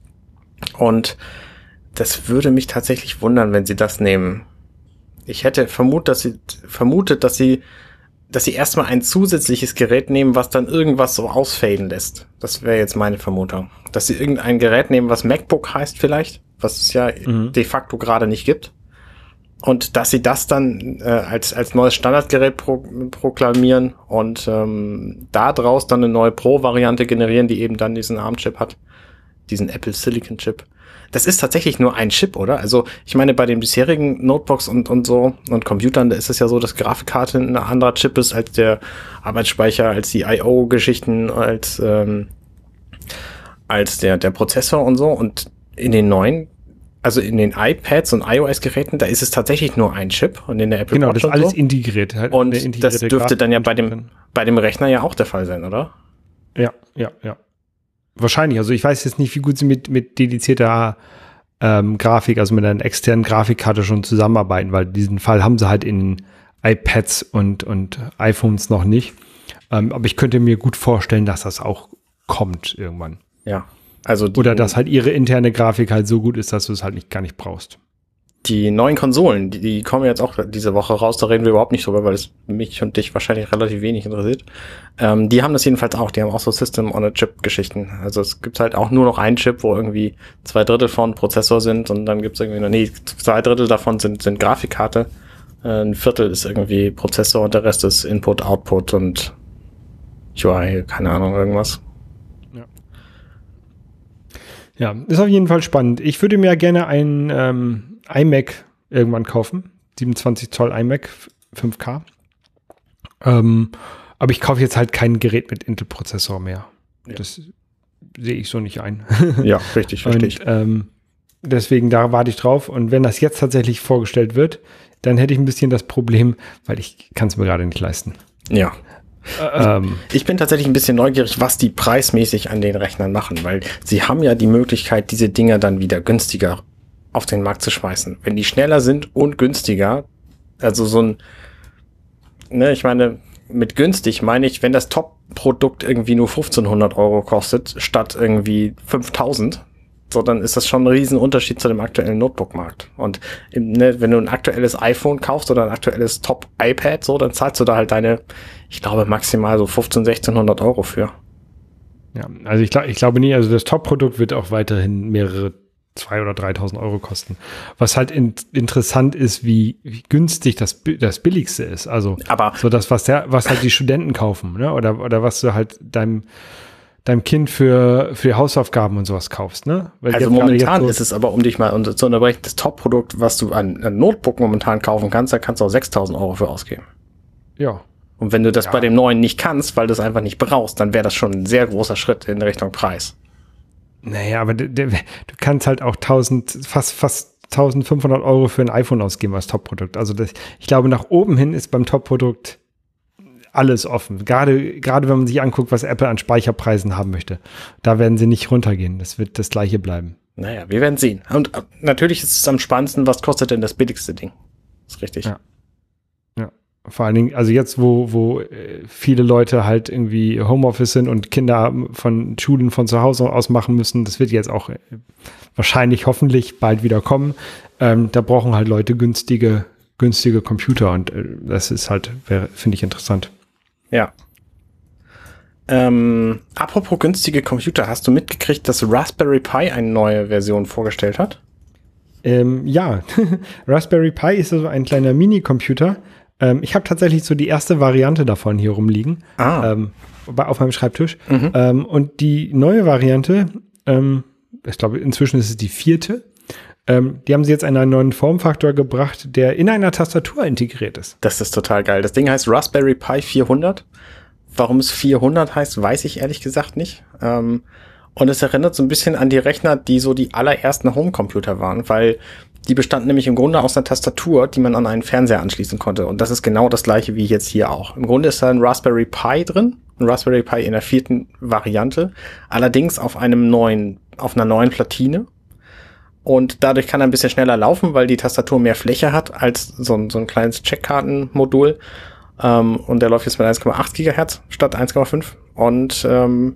Und das würde mich tatsächlich wundern, wenn sie das nehmen. Ich hätte vermutet, dass sie, vermutet, dass sie dass sie erstmal ein zusätzliches Gerät nehmen, was dann irgendwas so ausfaden lässt. Das wäre jetzt meine Vermutung. Dass sie irgendein Gerät nehmen, was MacBook heißt vielleicht, was es ja mhm. de facto gerade nicht gibt. Und dass sie das dann äh, als als neues Standardgerät pro, proklamieren und ähm, da draus dann eine neue Pro-Variante generieren, die eben dann diesen ARM-Chip hat, diesen Apple Silicon-Chip. Das ist tatsächlich nur ein Chip, oder? Also ich meine, bei den bisherigen Notebooks und und so und Computern, da ist es ja so, dass Grafikkarte ein anderer Chip ist als der Arbeitsspeicher, als die I O-Geschichten, als ähm, als der der Prozessor und so. Und in den neuen, also in den iPads und iOS-Geräten, da ist es tatsächlich nur ein Chip und in der Apple Genau, Watch das ist alles so. integriert. Halt und das dürfte dann ja bei dem bei dem Rechner ja auch der Fall sein, oder? Ja, ja, ja. Wahrscheinlich. Also ich weiß jetzt nicht, wie gut sie mit, mit dedizierter ähm, Grafik, also mit einer externen Grafikkarte schon zusammenarbeiten, weil diesen Fall haben sie halt in iPads und, und iPhones noch nicht. Ähm, aber ich könnte mir gut vorstellen, dass das auch kommt irgendwann. Ja. Also die, Oder dass halt ihre interne Grafik halt so gut ist, dass du es halt nicht, gar nicht brauchst. Die neuen Konsolen, die, die kommen jetzt auch diese Woche raus, da reden wir überhaupt nicht drüber, weil es mich und dich wahrscheinlich relativ wenig interessiert. Ähm, die haben das jedenfalls auch, die haben auch so System-on-a-Chip-Geschichten. Also es gibt halt auch nur noch einen Chip, wo irgendwie zwei Drittel von Prozessor sind und dann gibt es irgendwie, nee, zwei Drittel davon sind, sind Grafikkarte, äh, ein Viertel ist irgendwie Prozessor und der Rest ist Input, Output und U I, keine Ahnung, irgendwas. Ja. Ja, ist auf jeden Fall spannend. Ich würde mir gerne ein ähm, iMac irgendwann kaufen. siebenundzwanzig Zoll iMac fünf K. Ähm, aber ich kaufe jetzt halt kein Gerät mit Intel-Prozessor mehr. Ja. Das sehe ich so nicht ein. Ja, richtig, verstehe ich. Und, ähm, deswegen, da warte ich drauf. Und wenn das jetzt tatsächlich vorgestellt wird, dann hätte ich ein bisschen das Problem, weil ich kann es mir gerade nicht leisten. Ja. Ähm, ich bin tatsächlich ein bisschen neugierig, was die preismäßig an den Rechnern machen, weil sie haben ja die Möglichkeit, diese Dinger dann wieder günstiger auf den Markt zu schmeißen. Wenn die schneller sind und günstiger, also so ein, ne, ich meine, mit günstig meine ich, wenn das Top-Produkt irgendwie nur fünfzehnhundert Euro kostet, statt irgendwie fünftausend, so, dann ist das schon ein Riesenunterschied zu dem aktuellen Notebook-Markt. Und ne, wenn du ein aktuelles iPhone kaufst oder ein aktuelles Top-iPad, so, dann zahlst du da halt deine, ich glaube, maximal so fünfzehnhundert, sechzehnhundert Euro für. Ja, also ich, glaub, ich glaube nie, also das Top-Produkt wird auch weiterhin mehrere zweitausend oder dreitausend Euro kosten. Was halt in, interessant ist, wie, wie günstig das, das Billigste ist. Also aber so das, was der, was halt die Studenten kaufen, ne? Oder, oder was du halt deinem deinem Kind für, für Hausaufgaben und sowas kaufst, ne? Weil also momentan so ist es aber, um dich mal zu unterbrechen, das Top-Produkt, was du an, an Notebook momentan kaufen kannst, da kannst du auch sechstausend Euro für ausgeben. Ja. Und wenn du das ja. bei dem neuen nicht kannst, weil du es einfach nicht brauchst, dann wäre das schon ein sehr großer Schritt in Richtung Preis. Naja, aber de, de, du kannst halt auch tausend, fast, fast eintausendfünfhundert Euro für ein iPhone ausgeben als Top-Produkt. Also das, ich glaube, nach oben hin ist beim Top-Produkt alles offen. Gerade, gerade wenn man sich anguckt, was Apple an Speicherpreisen haben möchte. Da werden sie nicht runtergehen. Das wird das Gleiche bleiben. Naja, wir werden sehen. Und äh, natürlich ist es am spannendsten, was kostet denn das billigste Ding? Ist richtig. Ja. Ja. Vor allen Dingen, also jetzt, wo, wo äh, viele Leute halt irgendwie Homeoffice sind und Kinder von Schulen von zu Hause aus machen müssen, das wird jetzt auch äh, wahrscheinlich hoffentlich bald wieder kommen. Ähm, da brauchen halt Leute günstige, günstige Computer und äh, das ist halt, finde ich interessant. Ja. Ähm, apropos günstige Computer, hast du mitgekriegt, dass Raspberry Pi eine neue Version vorgestellt hat? Ähm, ja, Raspberry Pi ist so ein kleiner Mini-Computer. Ähm, ich habe tatsächlich so die erste Variante davon hier rumliegen, ah. ähm, auf meinem Schreibtisch. Mhm. Ähm, und die neue Variante, ähm, ich glaube, inzwischen ist es die vierte, ähm, die haben sie jetzt in einen neuen Formfaktor gebracht, der in einer Tastatur integriert ist. Das ist total geil. Das Ding heißt Raspberry Pi vierhundert. Warum es vierhundert heißt, weiß ich ehrlich gesagt nicht. Ähm, und es erinnert so ein bisschen an die Rechner, die so die allerersten Homecomputer waren, weil die bestanden nämlich im Grunde aus einer Tastatur, die man an einen Fernseher anschließen konnte. Und das ist genau das gleiche wie jetzt hier auch. Im Grunde ist da ein Raspberry Pi drin, ein Raspberry Pi in der vierten Variante, allerdings auf einem neuen, auf einer neuen Platine. Und dadurch kann er ein bisschen schneller laufen, weil die Tastatur mehr Fläche hat als so ein, so ein kleines Checkkartenmodul. Ähm, und der läuft jetzt mit eins Komma acht Gigahertz statt eins Komma fünf. Und ähm,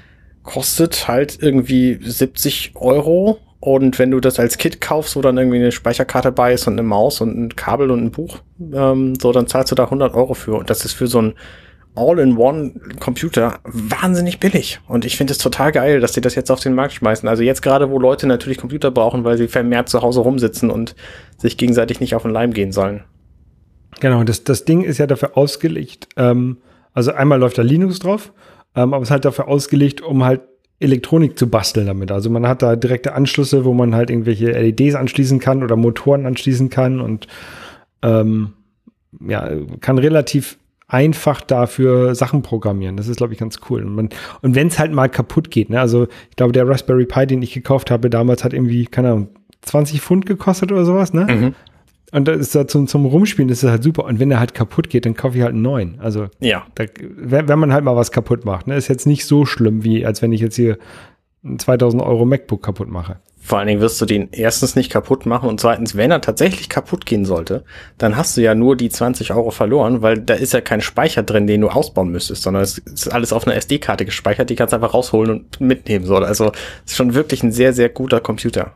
kostet halt irgendwie siebzig Euro. Und wenn du das als Kit kaufst, wo dann irgendwie eine Speicherkarte bei ist und eine Maus und ein Kabel und ein Buch, ähm, so, dann zahlst du da hundert Euro für. Und das ist für so ein All-in-One-Computer wahnsinnig billig. Und ich finde es total geil, dass sie das jetzt auf den Markt schmeißen. Also jetzt gerade, wo Leute natürlich Computer brauchen, weil sie vermehrt zu Hause rumsitzen und sich gegenseitig nicht auf den Leim gehen sollen. Genau, das, das Ding ist ja dafür ausgelegt, ähm, also einmal läuft da Linux drauf, ähm, aber es ist halt dafür ausgelegt, um halt Elektronik zu basteln damit. Also man hat da direkte Anschlüsse, wo man halt irgendwelche L E Ds anschließen kann oder Motoren anschließen kann und ähm, ja, kann relativ einfach dafür Sachen programmieren. Das ist, glaube ich, ganz cool. Und, man, und wenn es halt mal kaputt geht, ne, also ich glaube, der Raspberry Pi, den ich gekauft habe, damals hat irgendwie, keine Ahnung, zwanzig Pfund gekostet oder sowas, ne? Mhm. Und das ist da zum, zum Rumspielen ist das halt super. Und wenn der halt kaputt geht, dann kaufe ich halt einen neuen. Also, ja. Da, wenn, wenn man halt mal was kaputt macht, ne, ist jetzt nicht so schlimm, wie als wenn ich jetzt hier ein zweitausend Euro MacBook kaputt mache. Vor allen Dingen wirst du den erstens nicht kaputt machen und zweitens, wenn er tatsächlich kaputt gehen sollte, dann hast du ja nur die zwanzig Euro verloren, weil da ist ja kein Speicher drin, den du ausbauen müsstest, sondern es ist alles auf einer S D-Karte gespeichert, die kannst du einfach rausholen und mitnehmen. So. Also es ist schon wirklich ein sehr, sehr guter Computer.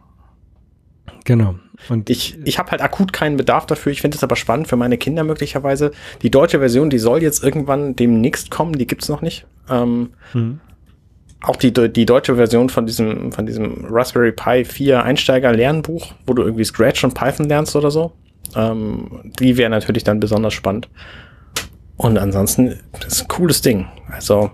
Genau. Und ich ich habe halt akut keinen Bedarf dafür. Ich finde es aber spannend für meine Kinder möglicherweise. Die deutsche Version, die soll jetzt irgendwann demnächst kommen, die gibt's noch nicht. Ähm, mhm. Auch die die deutsche Version von diesem von diesem Raspberry Pi vier Einsteiger-Lernbuch, wo du irgendwie Scratch und Python lernst oder so, ähm, die wäre natürlich dann besonders spannend. Und ansonsten, das ist ein cooles Ding. Also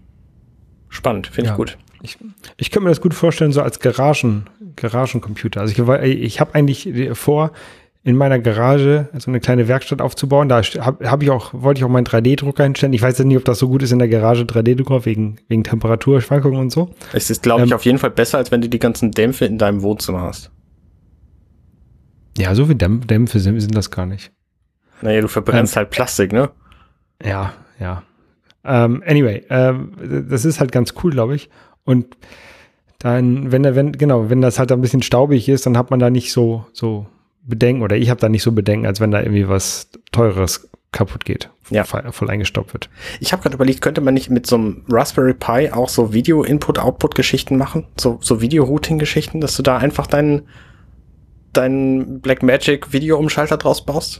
spannend, finde ja. ich gut. Ich, ich könnte mir das gut vorstellen, so als Garagen, Garagencomputer. Also ich, ich habe eigentlich vor, in meiner Garage so eine kleine Werkstatt aufzubauen. Da habe hab ich auch, wollte ich auch meinen drei D-Drucker hinstellen. Ich weiß jetzt nicht, ob das so gut ist in der Garage, drei D-Drucker, wegen, wegen Temperaturschwankungen und so. Es ist, glaube ich, ähm, auf jeden Fall besser, als wenn du die ganzen Dämpfe in deinem Wohnzimmer hast. Ja, so viele Dämpf Dämpfe sind, sind das gar nicht. Naja, du verbrennst ähm, halt Plastik, ne? Ja, ja. Ähm, anyway, ähm, das ist halt ganz cool, glaube ich. Und dann, wenn er, wenn, genau, wenn das halt ein bisschen staubig ist, dann hat man da nicht so, so Bedenken, oder ich habe da nicht so Bedenken, als wenn da irgendwie was Teures kaputt geht, ja. voll, voll eingestaubt wird. Ich habe gerade überlegt, könnte man nicht mit so einem Raspberry Pi auch so Video-Input-Output-Geschichten machen? So, so Video-Routing-Geschichten, dass du da einfach deinen, deinen Blackmagic-Video-Umschalter draus baust?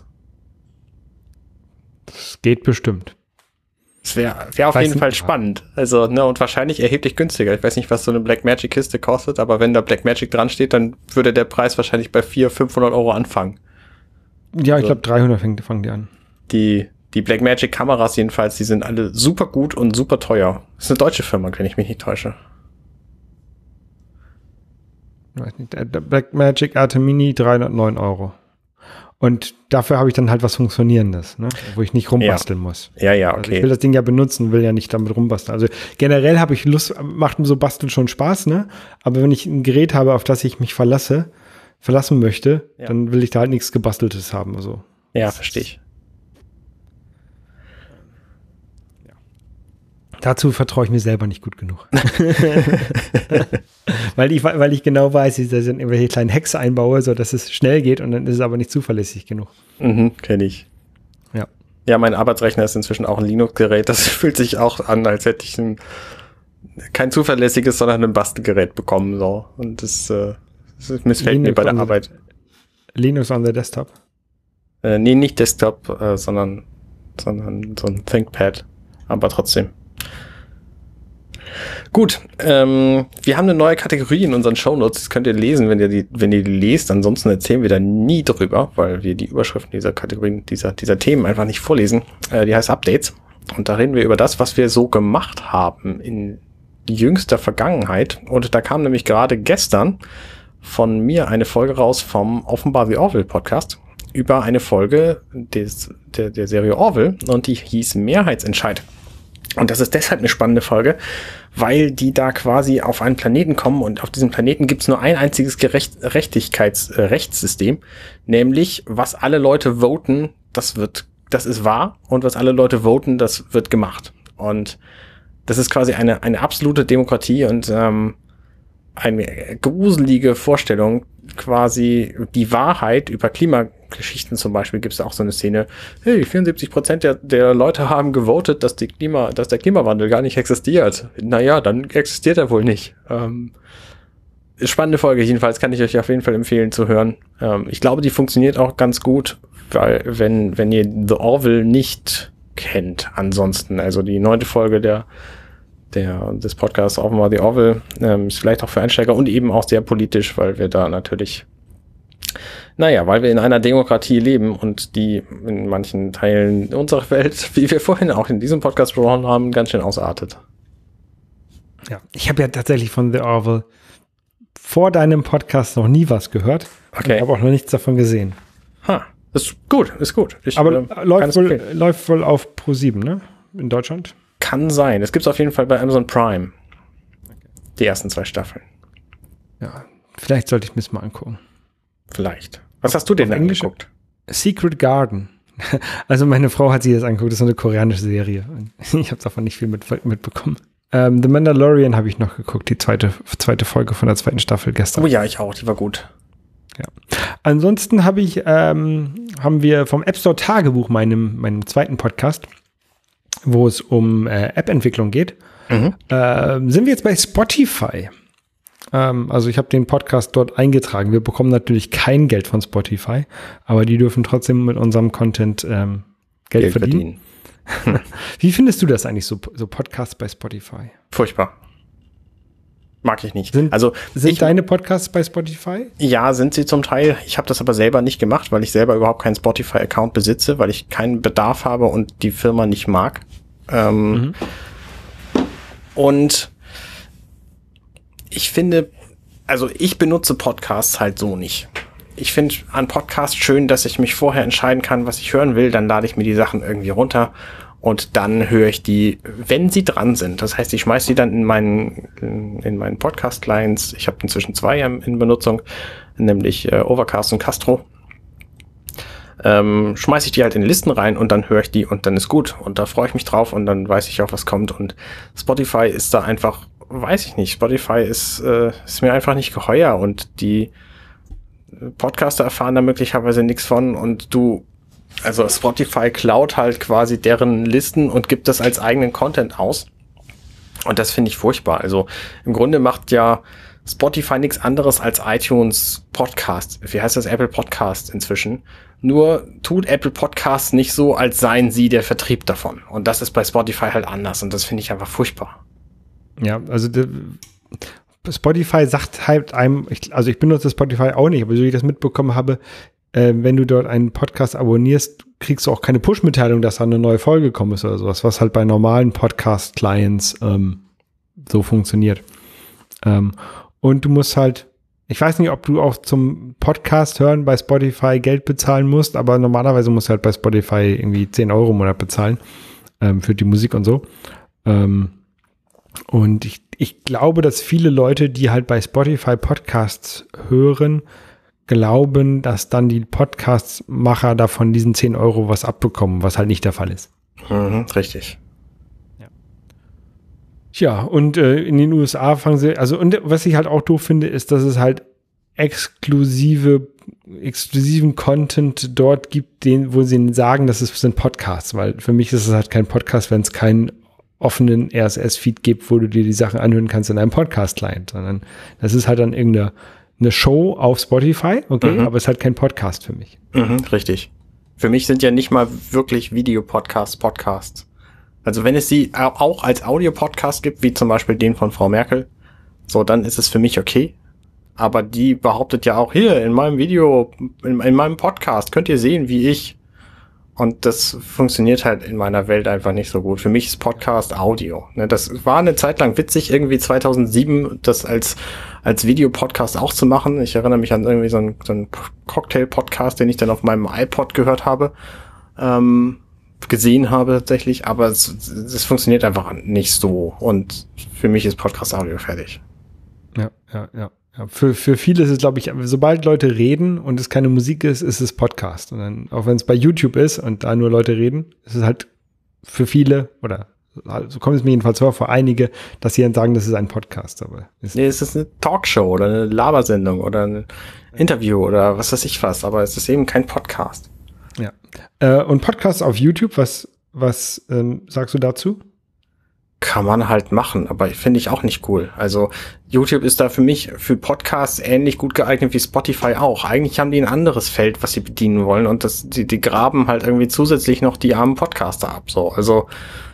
Das geht bestimmt. Das wäre wär auf jeden nicht, Fall spannend. Also, ne, und wahrscheinlich erheblich günstiger. Ich weiß nicht, was so eine Blackmagic-Kiste kostet, aber wenn da Blackmagic dran steht, dann würde der Preis wahrscheinlich bei vierhundert, fünfhundert Euro anfangen. Ja, also, ich glaube dreihundert fängt, fangen die an. Die, die Blackmagic-Kameras jedenfalls, die sind alle super gut und super teuer. Das ist eine deutsche Firma, wenn ich mich nicht täusche. Ich weiß nicht, der Blackmagic Arte Mini dreihundertneun Euro. Und dafür habe ich dann halt was Funktionierendes, ne? Wo ich nicht rumbasteln ja. muss. Ja, ja, okay. Also ich will das Ding ja benutzen, will ja nicht damit rumbasteln. Also generell habe ich Lust, macht mir so Basteln schon Spaß, ne? Aber wenn ich ein Gerät habe, auf das ich mich verlasse, verlassen möchte, ja. dann will ich da halt nichts Gebasteltes haben. Also. Ja, verstehe ich. Ja. Dazu vertraue ich mir selber nicht gut genug. Weil ich, weil ich genau weiß, dass ich irgendwelche kleinen Hacks einbaue, so dass es schnell geht und dann ist es aber nicht zuverlässig genug. Mhm, kenne ich. Ja. Ja, mein Arbeitsrechner ist inzwischen auch ein Linux-Gerät. Das fühlt sich auch an, als hätte ich ein, kein zuverlässiges, sondern ein Bastelgerät bekommen. So. Und das, äh, das missfällt Linux mir bei der Arbeit. Linux on the Desktop? Äh, nee, nicht Desktop, äh, sondern, sondern so ein ThinkPad. Aber trotzdem. Gut, ähm, wir haben eine neue Kategorie in unseren Shownotes. Das könnt ihr lesen, wenn ihr die, wenn ihr die lest. Ansonsten erzählen wir da nie drüber, weil wir die Überschriften dieser Kategorien, dieser, dieser Themen einfach nicht vorlesen. Äh, die heißt Updates. Und da reden wir über das, was wir so gemacht haben in jüngster Vergangenheit. Und da kam nämlich gerade gestern von mir eine Folge raus vom Offenbar The Orville Podcast über eine Folge des, der, der Serie Orville und die hieß Mehrheitsentscheid. Und das ist deshalb eine spannende Folge, weil die da quasi auf einen Planeten kommen und auf diesem Planeten gibt es nur ein einziges Gerecht- Gerechtigkeitsrechtssystem, nämlich was alle Leute voten, das wird, das ist wahr und was alle Leute voten, das wird gemacht. Und das ist quasi eine eine absolute Demokratie und ähm, eine gruselige Vorstellung, quasi die Wahrheit über Klimageschichten zum Beispiel, gibt es auch so eine Szene, hey, vierundsiebzig Prozent der, der Leute haben gewotet, dass die Klima, dass der Klimawandel gar nicht existiert. Naja, dann existiert er wohl nicht. Ähm, spannende Folge, jedenfalls kann ich euch auf jeden Fall empfehlen zu hören. Ähm, ich glaube, die funktioniert auch ganz gut, weil wenn, wenn ihr The Orville nicht kennt, ansonsten, also die neunte Folge der Der, des Podcasts Offenbar The Orville ähm, ist vielleicht auch für Einsteiger und eben auch sehr politisch, weil wir da natürlich, naja, weil wir in einer Demokratie leben und die in manchen Teilen unserer Welt, wie wir vorhin auch in diesem Podcast besprochen haben, ganz schön ausartet. Ja, ich habe ja tatsächlich von The Orville vor deinem Podcast noch nie was gehört. Okay. Ich habe auch noch nichts davon gesehen. Ha, ist gut, ist gut. Ich, Aber äh, läuft, wohl, läuft wohl auf Pro sieben, ne? In Deutschland? Kann sein. Es gibt es auf jeden Fall bei Amazon Prime. Die ersten zwei Staffeln. Ja, vielleicht sollte ich mir das mal angucken. Vielleicht. Was hast du denn angeguckt? Secret Garden. Also meine Frau hat sich das angeguckt. Das ist so eine koreanische Serie. Ich habe davon nicht viel mit, mitbekommen. Ähm, The Mandalorian habe ich noch geguckt. Die zweite, zweite Folge von der zweiten Staffel gestern. Oh ja, ich auch. Die war gut. Ja. Ansonsten habe ich, ähm, haben wir vom App Store Tagebuch, meinem, meinem zweiten Podcast, wo es um äh, App-Entwicklung geht, mhm. äh, sind wir jetzt bei Spotify. Ähm, also ich habe den Podcast dort eingetragen. Wir bekommen natürlich kein Geld von Spotify, aber die dürfen trotzdem mit unserem Content ähm, Geld, Geld verdienen. verdienen. Wie findest du das eigentlich, so, so Podcasts bei Spotify? Furchtbar. Mag ich nicht. Sind, also sind ich, deine Podcasts bei Spotify? Ja, sind sie zum Teil. Ich habe das aber selber nicht gemacht, weil ich selber überhaupt keinen Spotify-Account besitze, weil ich keinen Bedarf habe und die Firma nicht mag. Ähm, mhm. Und ich finde, also ich benutze Podcasts halt so nicht. ich finde an Podcast schön, dass ich mich vorher entscheiden kann, was ich hören will. Dann lade ich mir die Sachen irgendwie runter und dann höre ich die, wenn sie dran sind. Das heißt, ich schmeiße die dann in meinen in, in meinen Podcast-Clients. Ich habe inzwischen zwei in Benutzung, nämlich äh, Overcast und Castro. Ähm, schmeiße ich die halt in Listen rein und dann höre ich die und dann ist gut. Und da freue ich mich drauf und dann weiß ich auch, was kommt. Und Spotify ist da einfach, weiß ich nicht, Spotify ist, äh, ist mir einfach nicht geheuer und die Podcaster erfahren da möglicherweise nichts von und du, also Spotify klaut halt quasi deren Listen und gibt das als eigenen Content aus. Und das finde ich furchtbar. Also im Grunde macht ja Spotify nichts anderes als iTunes Podcast. Wie heißt das? Apple Podcast inzwischen. Nur tut Apple Podcasts nicht so, als seien sie der Vertrieb davon. Und das ist bei Spotify halt anders. Und das finde ich einfach furchtbar. Ja, also de, Spotify sagt halt einem, ich, also ich benutze Spotify auch nicht, aber so wie ich das mitbekommen habe, äh, wenn du dort einen Podcast abonnierst, kriegst du auch keine Push-Mitteilung, dass da eine neue Folge gekommen ist oder sowas, was halt bei normalen Podcast-Clients ähm, so funktioniert. Ähm, und du musst halt, ich weiß nicht, ob du auch zum Podcast hören bei Spotify Geld bezahlen musst, aber normalerweise musst du halt bei Spotify irgendwie zehn Euro im Monat bezahlen ähm, für die Musik und so. Ähm, und ich, ich glaube, dass viele Leute, die halt bei Spotify Podcasts hören, glauben, dass dann die Podcast-Macher davon diesen zehn Euro was abbekommen, was halt nicht der Fall ist. Mhm, richtig. Ja, und äh, in den U S A fangen sie, also und was ich halt auch doof finde, ist, dass es halt exklusive, exklusiven Content dort gibt, den, wo sie sagen, dass es sind Podcasts, weil für mich ist es halt kein Podcast, wenn es keinen offenen R S S-Feed gibt, wo du dir die Sachen anhören kannst in einem Podcast-Client, sondern das ist halt dann irgendeine eine Show auf Spotify, okay, mhm. aber es ist halt kein Podcast für mich. Mhm, richtig. Für mich sind ja nicht mal wirklich Videopodcasts Podcasts. Also wenn es sie auch als Audio-Podcast gibt, wie zum Beispiel den von Frau Merkel, so, dann ist es für mich okay. Aber die behauptet ja auch, hier, in meinem Video, in, in meinem Podcast könnt ihr sehen, wie ich. Und das funktioniert halt in meiner Welt einfach nicht so gut. Für mich ist Podcast Audio. Ne, das war eine Zeit lang witzig, irgendwie zweitausendsieben, das als als Videopodcast auch zu machen. Ich erinnere mich an irgendwie so einen, so einen Cocktail-Podcast, den ich dann auf meinem iPod gehört habe. Ähm, gesehen habe tatsächlich, aber es, es funktioniert einfach nicht so und für mich ist Podcast Audio fertig. Ja, ja, ja. ja. Für, für viele ist es, glaube ich, sobald Leute reden und es keine Musik ist, ist es Podcast. Und dann, auch wenn es bei YouTube ist und da nur Leute reden, ist es halt für viele, oder so kommt es mir jedenfalls vor, für einige, dass sie dann sagen, das ist ein Podcast. Aber ist nee, es ist eine Talkshow oder eine Labersendung oder ein Interview oder was weiß ich was, aber es ist eben kein Podcast. Ja. Äh, und Podcasts auf YouTube, was, was ähm, sagst du dazu? Kann man halt machen, aber finde ich auch nicht cool. Also YouTube ist da für mich für Podcasts ähnlich gut geeignet wie Spotify auch. Eigentlich haben die ein anderes Feld, was sie bedienen wollen und das, die, die graben halt irgendwie zusätzlich noch die armen Podcaster ab. So, also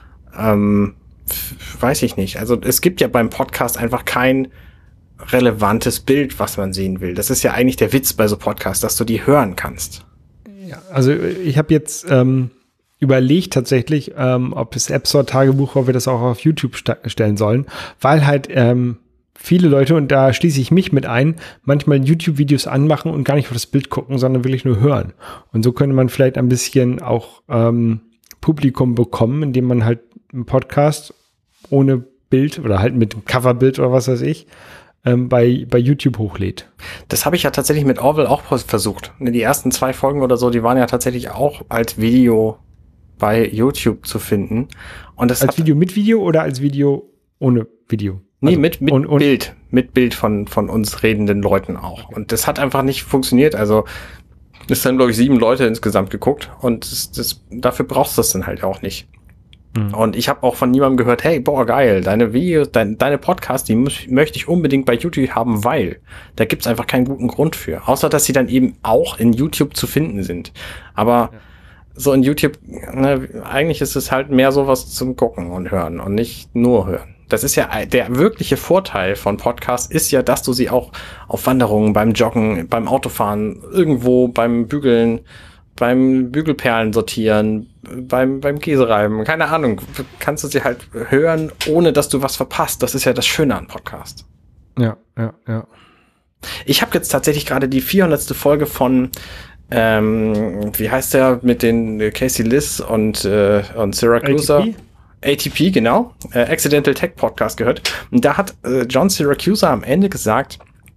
ähm, weiß ich nicht. Also es gibt ja beim Podcast einfach kein relevantes Bild, was man sehen will. Das ist ja eigentlich der Witz bei so Podcasts, dass du die hören kannst. Ja, also ich habe jetzt ähm, überlegt tatsächlich, ähm, ob das App Store Tagebuch, ob wir das auch auf YouTube sta- stellen sollen, weil halt ähm, viele Leute, und da schließe ich mich mit ein, manchmal YouTube-Videos anmachen und gar nicht auf das Bild gucken, sondern wirklich nur hören. Und so könnte man vielleicht ein bisschen auch ähm, Publikum bekommen, indem man halt einen Podcast ohne Bild oder halt mit dem Coverbild oder was weiß ich, Ähm, bei, bei YouTube hochlädt. Das habe ich ja tatsächlich mit Orville auch versucht. Die ersten zwei Folgen oder so, die waren ja tatsächlich auch als Video bei YouTube zu finden. Und das als hat, Video mit Video oder als Video ohne Video? Nee, also, mit, mit und, und Bild. Mit Bild von, von uns redenden Leuten auch. Und das hat einfach nicht funktioniert. Also es haben, glaube ich, sieben Leute insgesamt geguckt. Und das, das, dafür brauchst du das dann halt auch nicht. Und ich habe auch von niemandem gehört, hey, boah, geil, deine Videos, dein, deine Podcasts, die muss, möchte ich unbedingt bei YouTube haben, weil da gibt's einfach keinen guten Grund für. Außer, dass sie dann eben auch in YouTube zu finden sind. Aber ja. so in YouTube, ne, eigentlich ist es halt mehr sowas zum Gucken und Hören und nicht nur hören. Das ist ja der wirkliche Vorteil von Podcasts, ist ja, dass du sie auch auf Wanderungen, beim Joggen, beim Autofahren, irgendwo beim Bügeln, beim Bügelperlen sortieren, beim, beim Käsereiben, keine Ahnung, kannst du sie halt hören, ohne dass du was verpasst. Das ist ja das Schöne an Podcast. Ja, ja, ja. Ich habe jetzt tatsächlich gerade die vierhundertste Folge von, ähm, wie heißt der, mit den Casey Liss und, äh, und Siracusa. A T P? A T P, genau. Äh, Accidental Tech Podcast gehört. Und da hat äh, John Siracusa am Ende gesagt,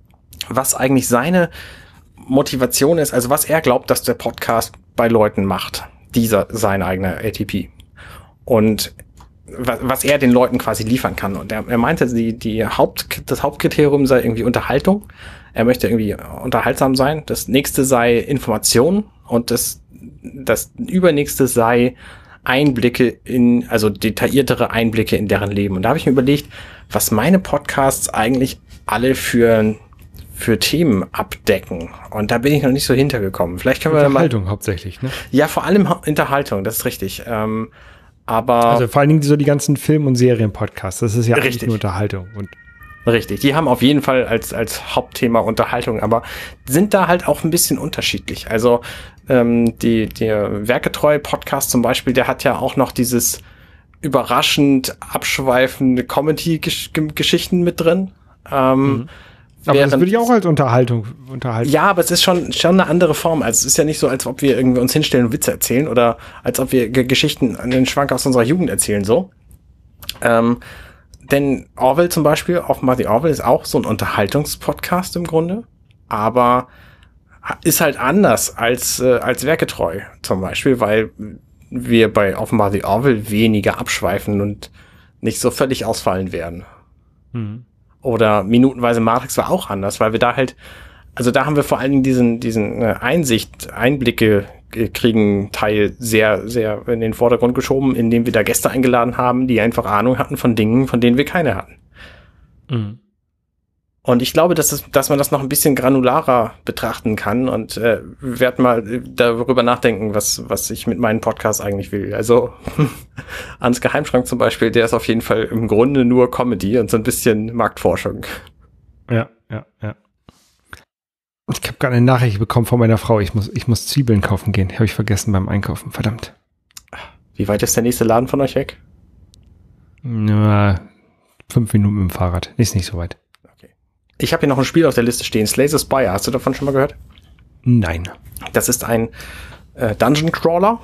was eigentlich seine Motivation ist, also was er glaubt, dass der Podcast bei Leuten macht. Dieser, sein eigener A T P. Und was, was er den Leuten quasi liefern kann. Und er, er meinte, die, die Haupt, das Hauptkriterium sei irgendwie Unterhaltung. Er möchte irgendwie unterhaltsam sein. Das nächste sei Information. Und das, das übernächste sei Einblicke in, also detailliertere Einblicke in deren Leben. Und da habe ich mir überlegt, was meine Podcasts eigentlich alle für für Themen abdecken. Und da bin ich noch nicht so hintergekommen. Vielleicht können wir Unterhaltung mal, hauptsächlich, ne? Ja, vor allem Unterhaltung, das ist richtig. Ähm, aber also vor allen Dingen so die ganzen Film- und Serien-Podcasts, das ist ja richtig. Eigentlich nur Unterhaltung. Und richtig, die haben auf jeden Fall als als Hauptthema Unterhaltung, aber sind da halt auch ein bisschen unterschiedlich. Also ähm, die der Werketreu-Podcast zum Beispiel, der hat ja auch noch dieses überraschend abschweifende Comedy-Geschichten mit drin. Ähm, mhm. Aber das würde ich auch als Unterhaltung unterhalten. Ja, aber es ist schon schon eine andere Form. Also es ist ja nicht so, als ob wir irgendwie uns hinstellen und Witze erzählen oder als ob wir G- Geschichten an den Schwank aus unserer Jugend erzählen, so. Ähm, denn Orwell zum Beispiel, offenbar die Orwell ist auch so ein Unterhaltungspodcast im Grunde, aber ist halt anders als äh, als Werketreu zum Beispiel, weil wir bei offenbar die Orwell weniger abschweifen und nicht so völlig ausfallen werden. Mhm. Oder minutenweise Matrix war auch anders, weil wir da halt, also da haben wir vor allen Dingen diesen, diesen äh, Einsicht, Einblicke kriegen Teil sehr, sehr in den Vordergrund geschoben, indem wir da Gäste eingeladen haben, die einfach Ahnung hatten von Dingen, von denen wir keine hatten. Mhm. Und ich glaube, dass, es, dass man das noch ein bisschen granularer betrachten kann und äh, werde mal darüber nachdenken, was, was ich mit meinen Podcasts eigentlich will. Also Ans Geheimschrank zum Beispiel, der ist auf jeden Fall im Grunde nur Comedy und so ein bisschen Marktforschung. Ja, ja, ja. Ich habe gerade eine Nachricht bekommen von meiner Frau. Ich muss, ich muss Zwiebeln kaufen gehen. Habe ich vergessen beim Einkaufen. Verdammt. Wie weit ist der nächste Laden von euch weg? Na, fünf Minuten mit dem Fahrrad. Ist nicht so weit. Ich habe hier noch ein Spiel auf der Liste stehen, Slay the Spire. Hast du davon schon mal gehört? Nein. Das ist ein äh, Dungeon Crawler,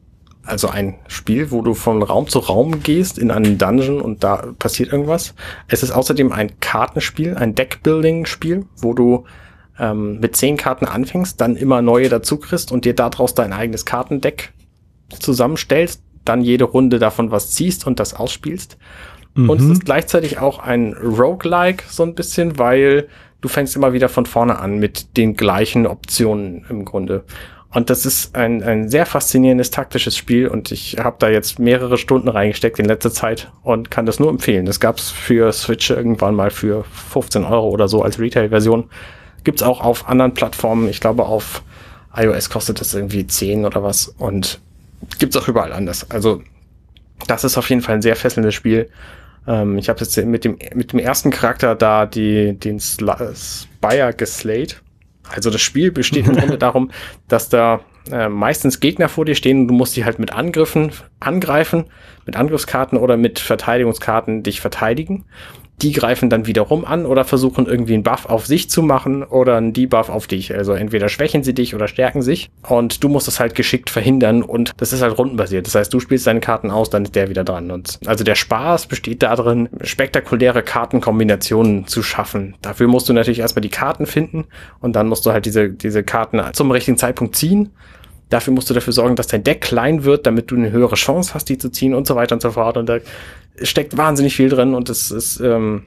also ein Spiel, wo du von Raum zu Raum gehst in einen Dungeon und da passiert irgendwas. Es ist außerdem ein Kartenspiel, ein Deckbuilding-Spiel, wo du ähm, mit zehn Karten anfängst, dann immer neue dazu kriegst und dir daraus dein eigenes Kartendeck zusammenstellst, dann jede Runde davon was ziehst und das ausspielst. Und es ist gleichzeitig auch ein Roguelike so ein bisschen, weil du fängst immer wieder von vorne an mit den gleichen Optionen im Grunde. Und das ist ein, ein sehr faszinierendes taktisches Spiel und ich habe da jetzt mehrere Stunden reingesteckt in letzter Zeit und kann das nur empfehlen. Das gab's für Switch irgendwann mal für fünfzehn Euro oder so als Retail-Version. Gibt's auch auf anderen Plattformen. Ich glaube, auf iOS kostet das irgendwie zehn oder was und gibt's auch überall anders. Also das ist auf jeden Fall ein sehr fesselndes Spiel. Ähm, ich habe jetzt mit dem mit dem ersten Charakter da die den Sl- Spire geslayed. Also das Spiel besteht im Grunde darum, dass da äh, meistens Gegner vor dir stehen und du musst die halt mit Angriffen angreifen, mit Angriffskarten oder mit Verteidigungskarten dich verteidigen. Die greifen dann wiederum an oder versuchen irgendwie einen Buff auf sich zu machen oder einen Debuff auf dich. Also entweder schwächen sie dich oder stärken sich und du musst das halt geschickt verhindern und das ist halt rundenbasiert. Das heißt, du spielst deine Karten aus, dann ist der wieder dran. Und also der Spaß besteht darin, spektakuläre Kartenkombinationen zu schaffen. Dafür musst du natürlich erstmal die Karten finden und dann musst du halt diese, diese Karten zum richtigen Zeitpunkt ziehen. Dafür musst du dafür sorgen, dass dein Deck klein wird, damit du eine höhere Chance hast, die zu ziehen und so weiter und so fort. Und da steckt wahnsinnig viel drin und es ist, ähm,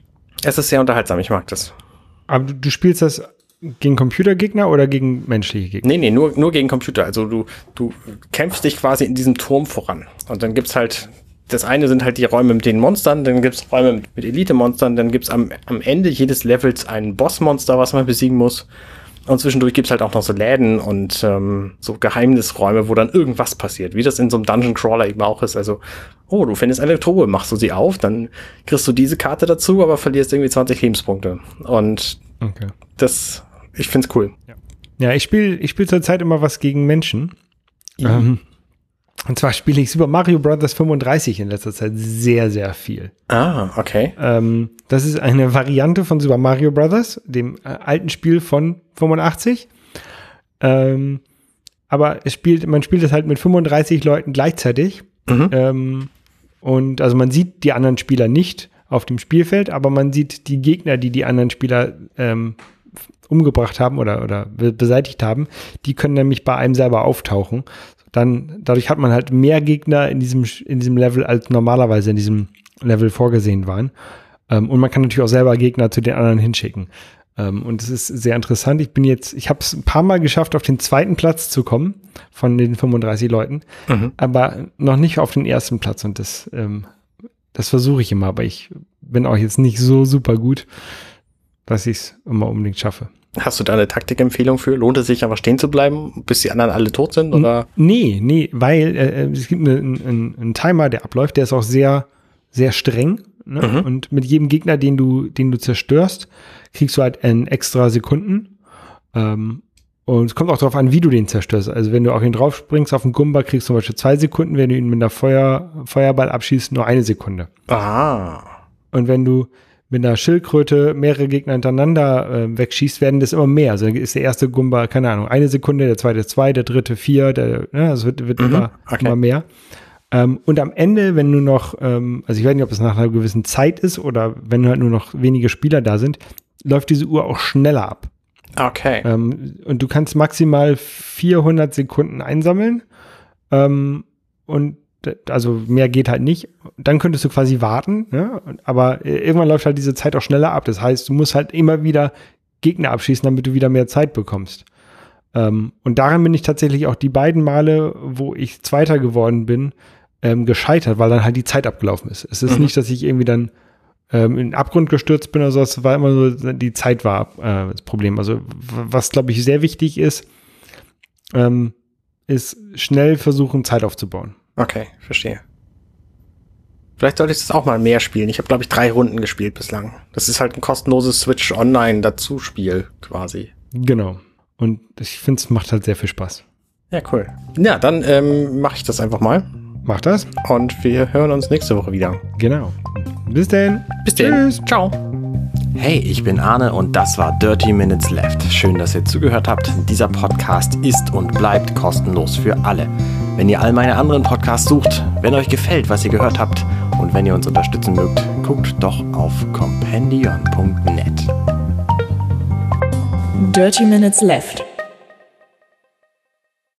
es ist sehr unterhaltsam. Ich mag das. Aber du, du spielst das gegen Computergegner oder gegen menschliche Gegner? Nee, nee, nur, nur gegen Computer. Also du, du kämpfst dich quasi in diesem Turm voran. Und dann gibt's halt, das eine sind halt die Räume mit den Monstern, dann gibt's Räume mit, mit Elite-Monstern, dann gibt's am, am Ende jedes Levels ein Bossmonster, was man besiegen muss. Und zwischendurch gibt's halt auch noch so Läden und ähm, so Geheimnisräume, wo dann irgendwas passiert, wie das in so einem Dungeon Crawler eben auch ist. Also, oh, du findest eine Truhe, machst du sie auf, dann kriegst du diese Karte dazu, aber verlierst irgendwie zwanzig Lebenspunkte. Und okay. das, ich find's cool. Ja, ja ich spiele ich spiel zurzeit immer was gegen Menschen. Mhm. Ähm, Und zwar spiele ich Super Mario Bros. fünfunddreißig in letzter Zeit sehr, sehr viel. Ah, okay. Ähm, das ist eine Variante von Super Mario Bros., dem äh, alten Spiel von fünfundachtzig. Ähm, aber es spielt, man spielt es halt mit fünfunddreißig Leuten gleichzeitig. Mhm. Ähm, und also man sieht die anderen Spieler nicht auf dem Spielfeld, aber man sieht die Gegner, die die anderen Spieler ähm, umgebracht haben oder, oder beseitigt haben. Die können nämlich bei einem selber auftauchen. Dann, dadurch hat man halt mehr Gegner in diesem, in diesem Level, als normalerweise in diesem Level vorgesehen waren. Ähm, und man kann natürlich auch selber Gegner zu den anderen hinschicken. Ähm, und es ist sehr interessant. Ich bin jetzt, ich habe es ein paar Mal geschafft, auf den zweiten Platz zu kommen von den fünfunddreißig Leuten, mhm. aber noch nicht auf den ersten Platz. Und das, ähm, das versuche ich immer, aber ich bin auch jetzt nicht so super gut, dass ich es immer unbedingt schaffe. Hast du da eine Taktikempfehlung für? Lohnt es sich einfach stehen zu bleiben, bis die anderen alle tot sind? Oder? Nee, nee, weil äh, es gibt einen eine, eine Timer, der abläuft, der ist auch sehr, sehr streng. Ne? Mhm. Und mit jedem Gegner, den du, den du zerstörst, kriegst du halt einen extra Sekunden. Ähm, und es kommt auch darauf an, wie du den zerstörst. Also wenn du auf ihn drauf springst, auf den Gumba, kriegst du zum Beispiel zwei Sekunden. Wenn du ihn mit einer Feuer, Feuerball abschießt, nur eine Sekunde. Ah. Und wenn du mit einer Schildkröte mehrere Gegner hintereinander äh, wegschießt, werden das immer mehr. Also ist der erste Gumba, keine Ahnung, eine Sekunde, der zweite zwei, der dritte vier, der, ne, also wird, wird mhm, immer, okay. immer mehr. Ähm, und am Ende, wenn du noch, ähm, also ich weiß nicht, ob es nach einer gewissen Zeit ist oder wenn halt nur noch wenige Spieler da sind, läuft diese Uhr auch schneller ab. Okay. Ähm, und du kannst maximal vierhundert Sekunden einsammeln. Ähm, und also mehr geht halt nicht. Dann könntest du quasi warten, ne? Aber irgendwann läuft halt diese Zeit auch schneller ab. Das heißt, du musst halt immer wieder Gegner abschießen, damit du wieder mehr Zeit bekommst. Ähm, und daran bin ich tatsächlich auch die beiden Male, wo ich Zweiter geworden bin, ähm, gescheitert, weil dann halt die Zeit abgelaufen ist. Es ist mhm. nicht, dass ich irgendwie dann ähm, in den Abgrund gestürzt bin oder so. Es war immer so, die Zeit war äh, das Problem. Also was, glaube ich, sehr wichtig ist, ähm, ist schnell versuchen, Zeit aufzubauen. Okay, verstehe. Vielleicht sollte ich das auch mal mehr spielen. Ich habe, glaube ich, drei Runden gespielt bislang. Das ist halt ein kostenloses Switch Online Dazu-Spiel quasi. Genau. Und ich finde, es macht halt sehr viel Spaß. Ja, cool. Ja, dann ähm, mache ich das einfach mal. Mach das. Und wir hören uns nächste Woche wieder. Genau. Bis denn. Bis denn. Tschüss. Ciao. Hey, ich bin Arne und das war Dirty Minutes Left. Schön, dass ihr zugehört habt. Dieser Podcast ist und bleibt kostenlos für alle. Wenn ihr all meine anderen Podcasts sucht, wenn euch gefällt, was ihr gehört habt und wenn ihr uns unterstützen mögt, guckt doch auf compendion punkt net. Dirty Minutes Left.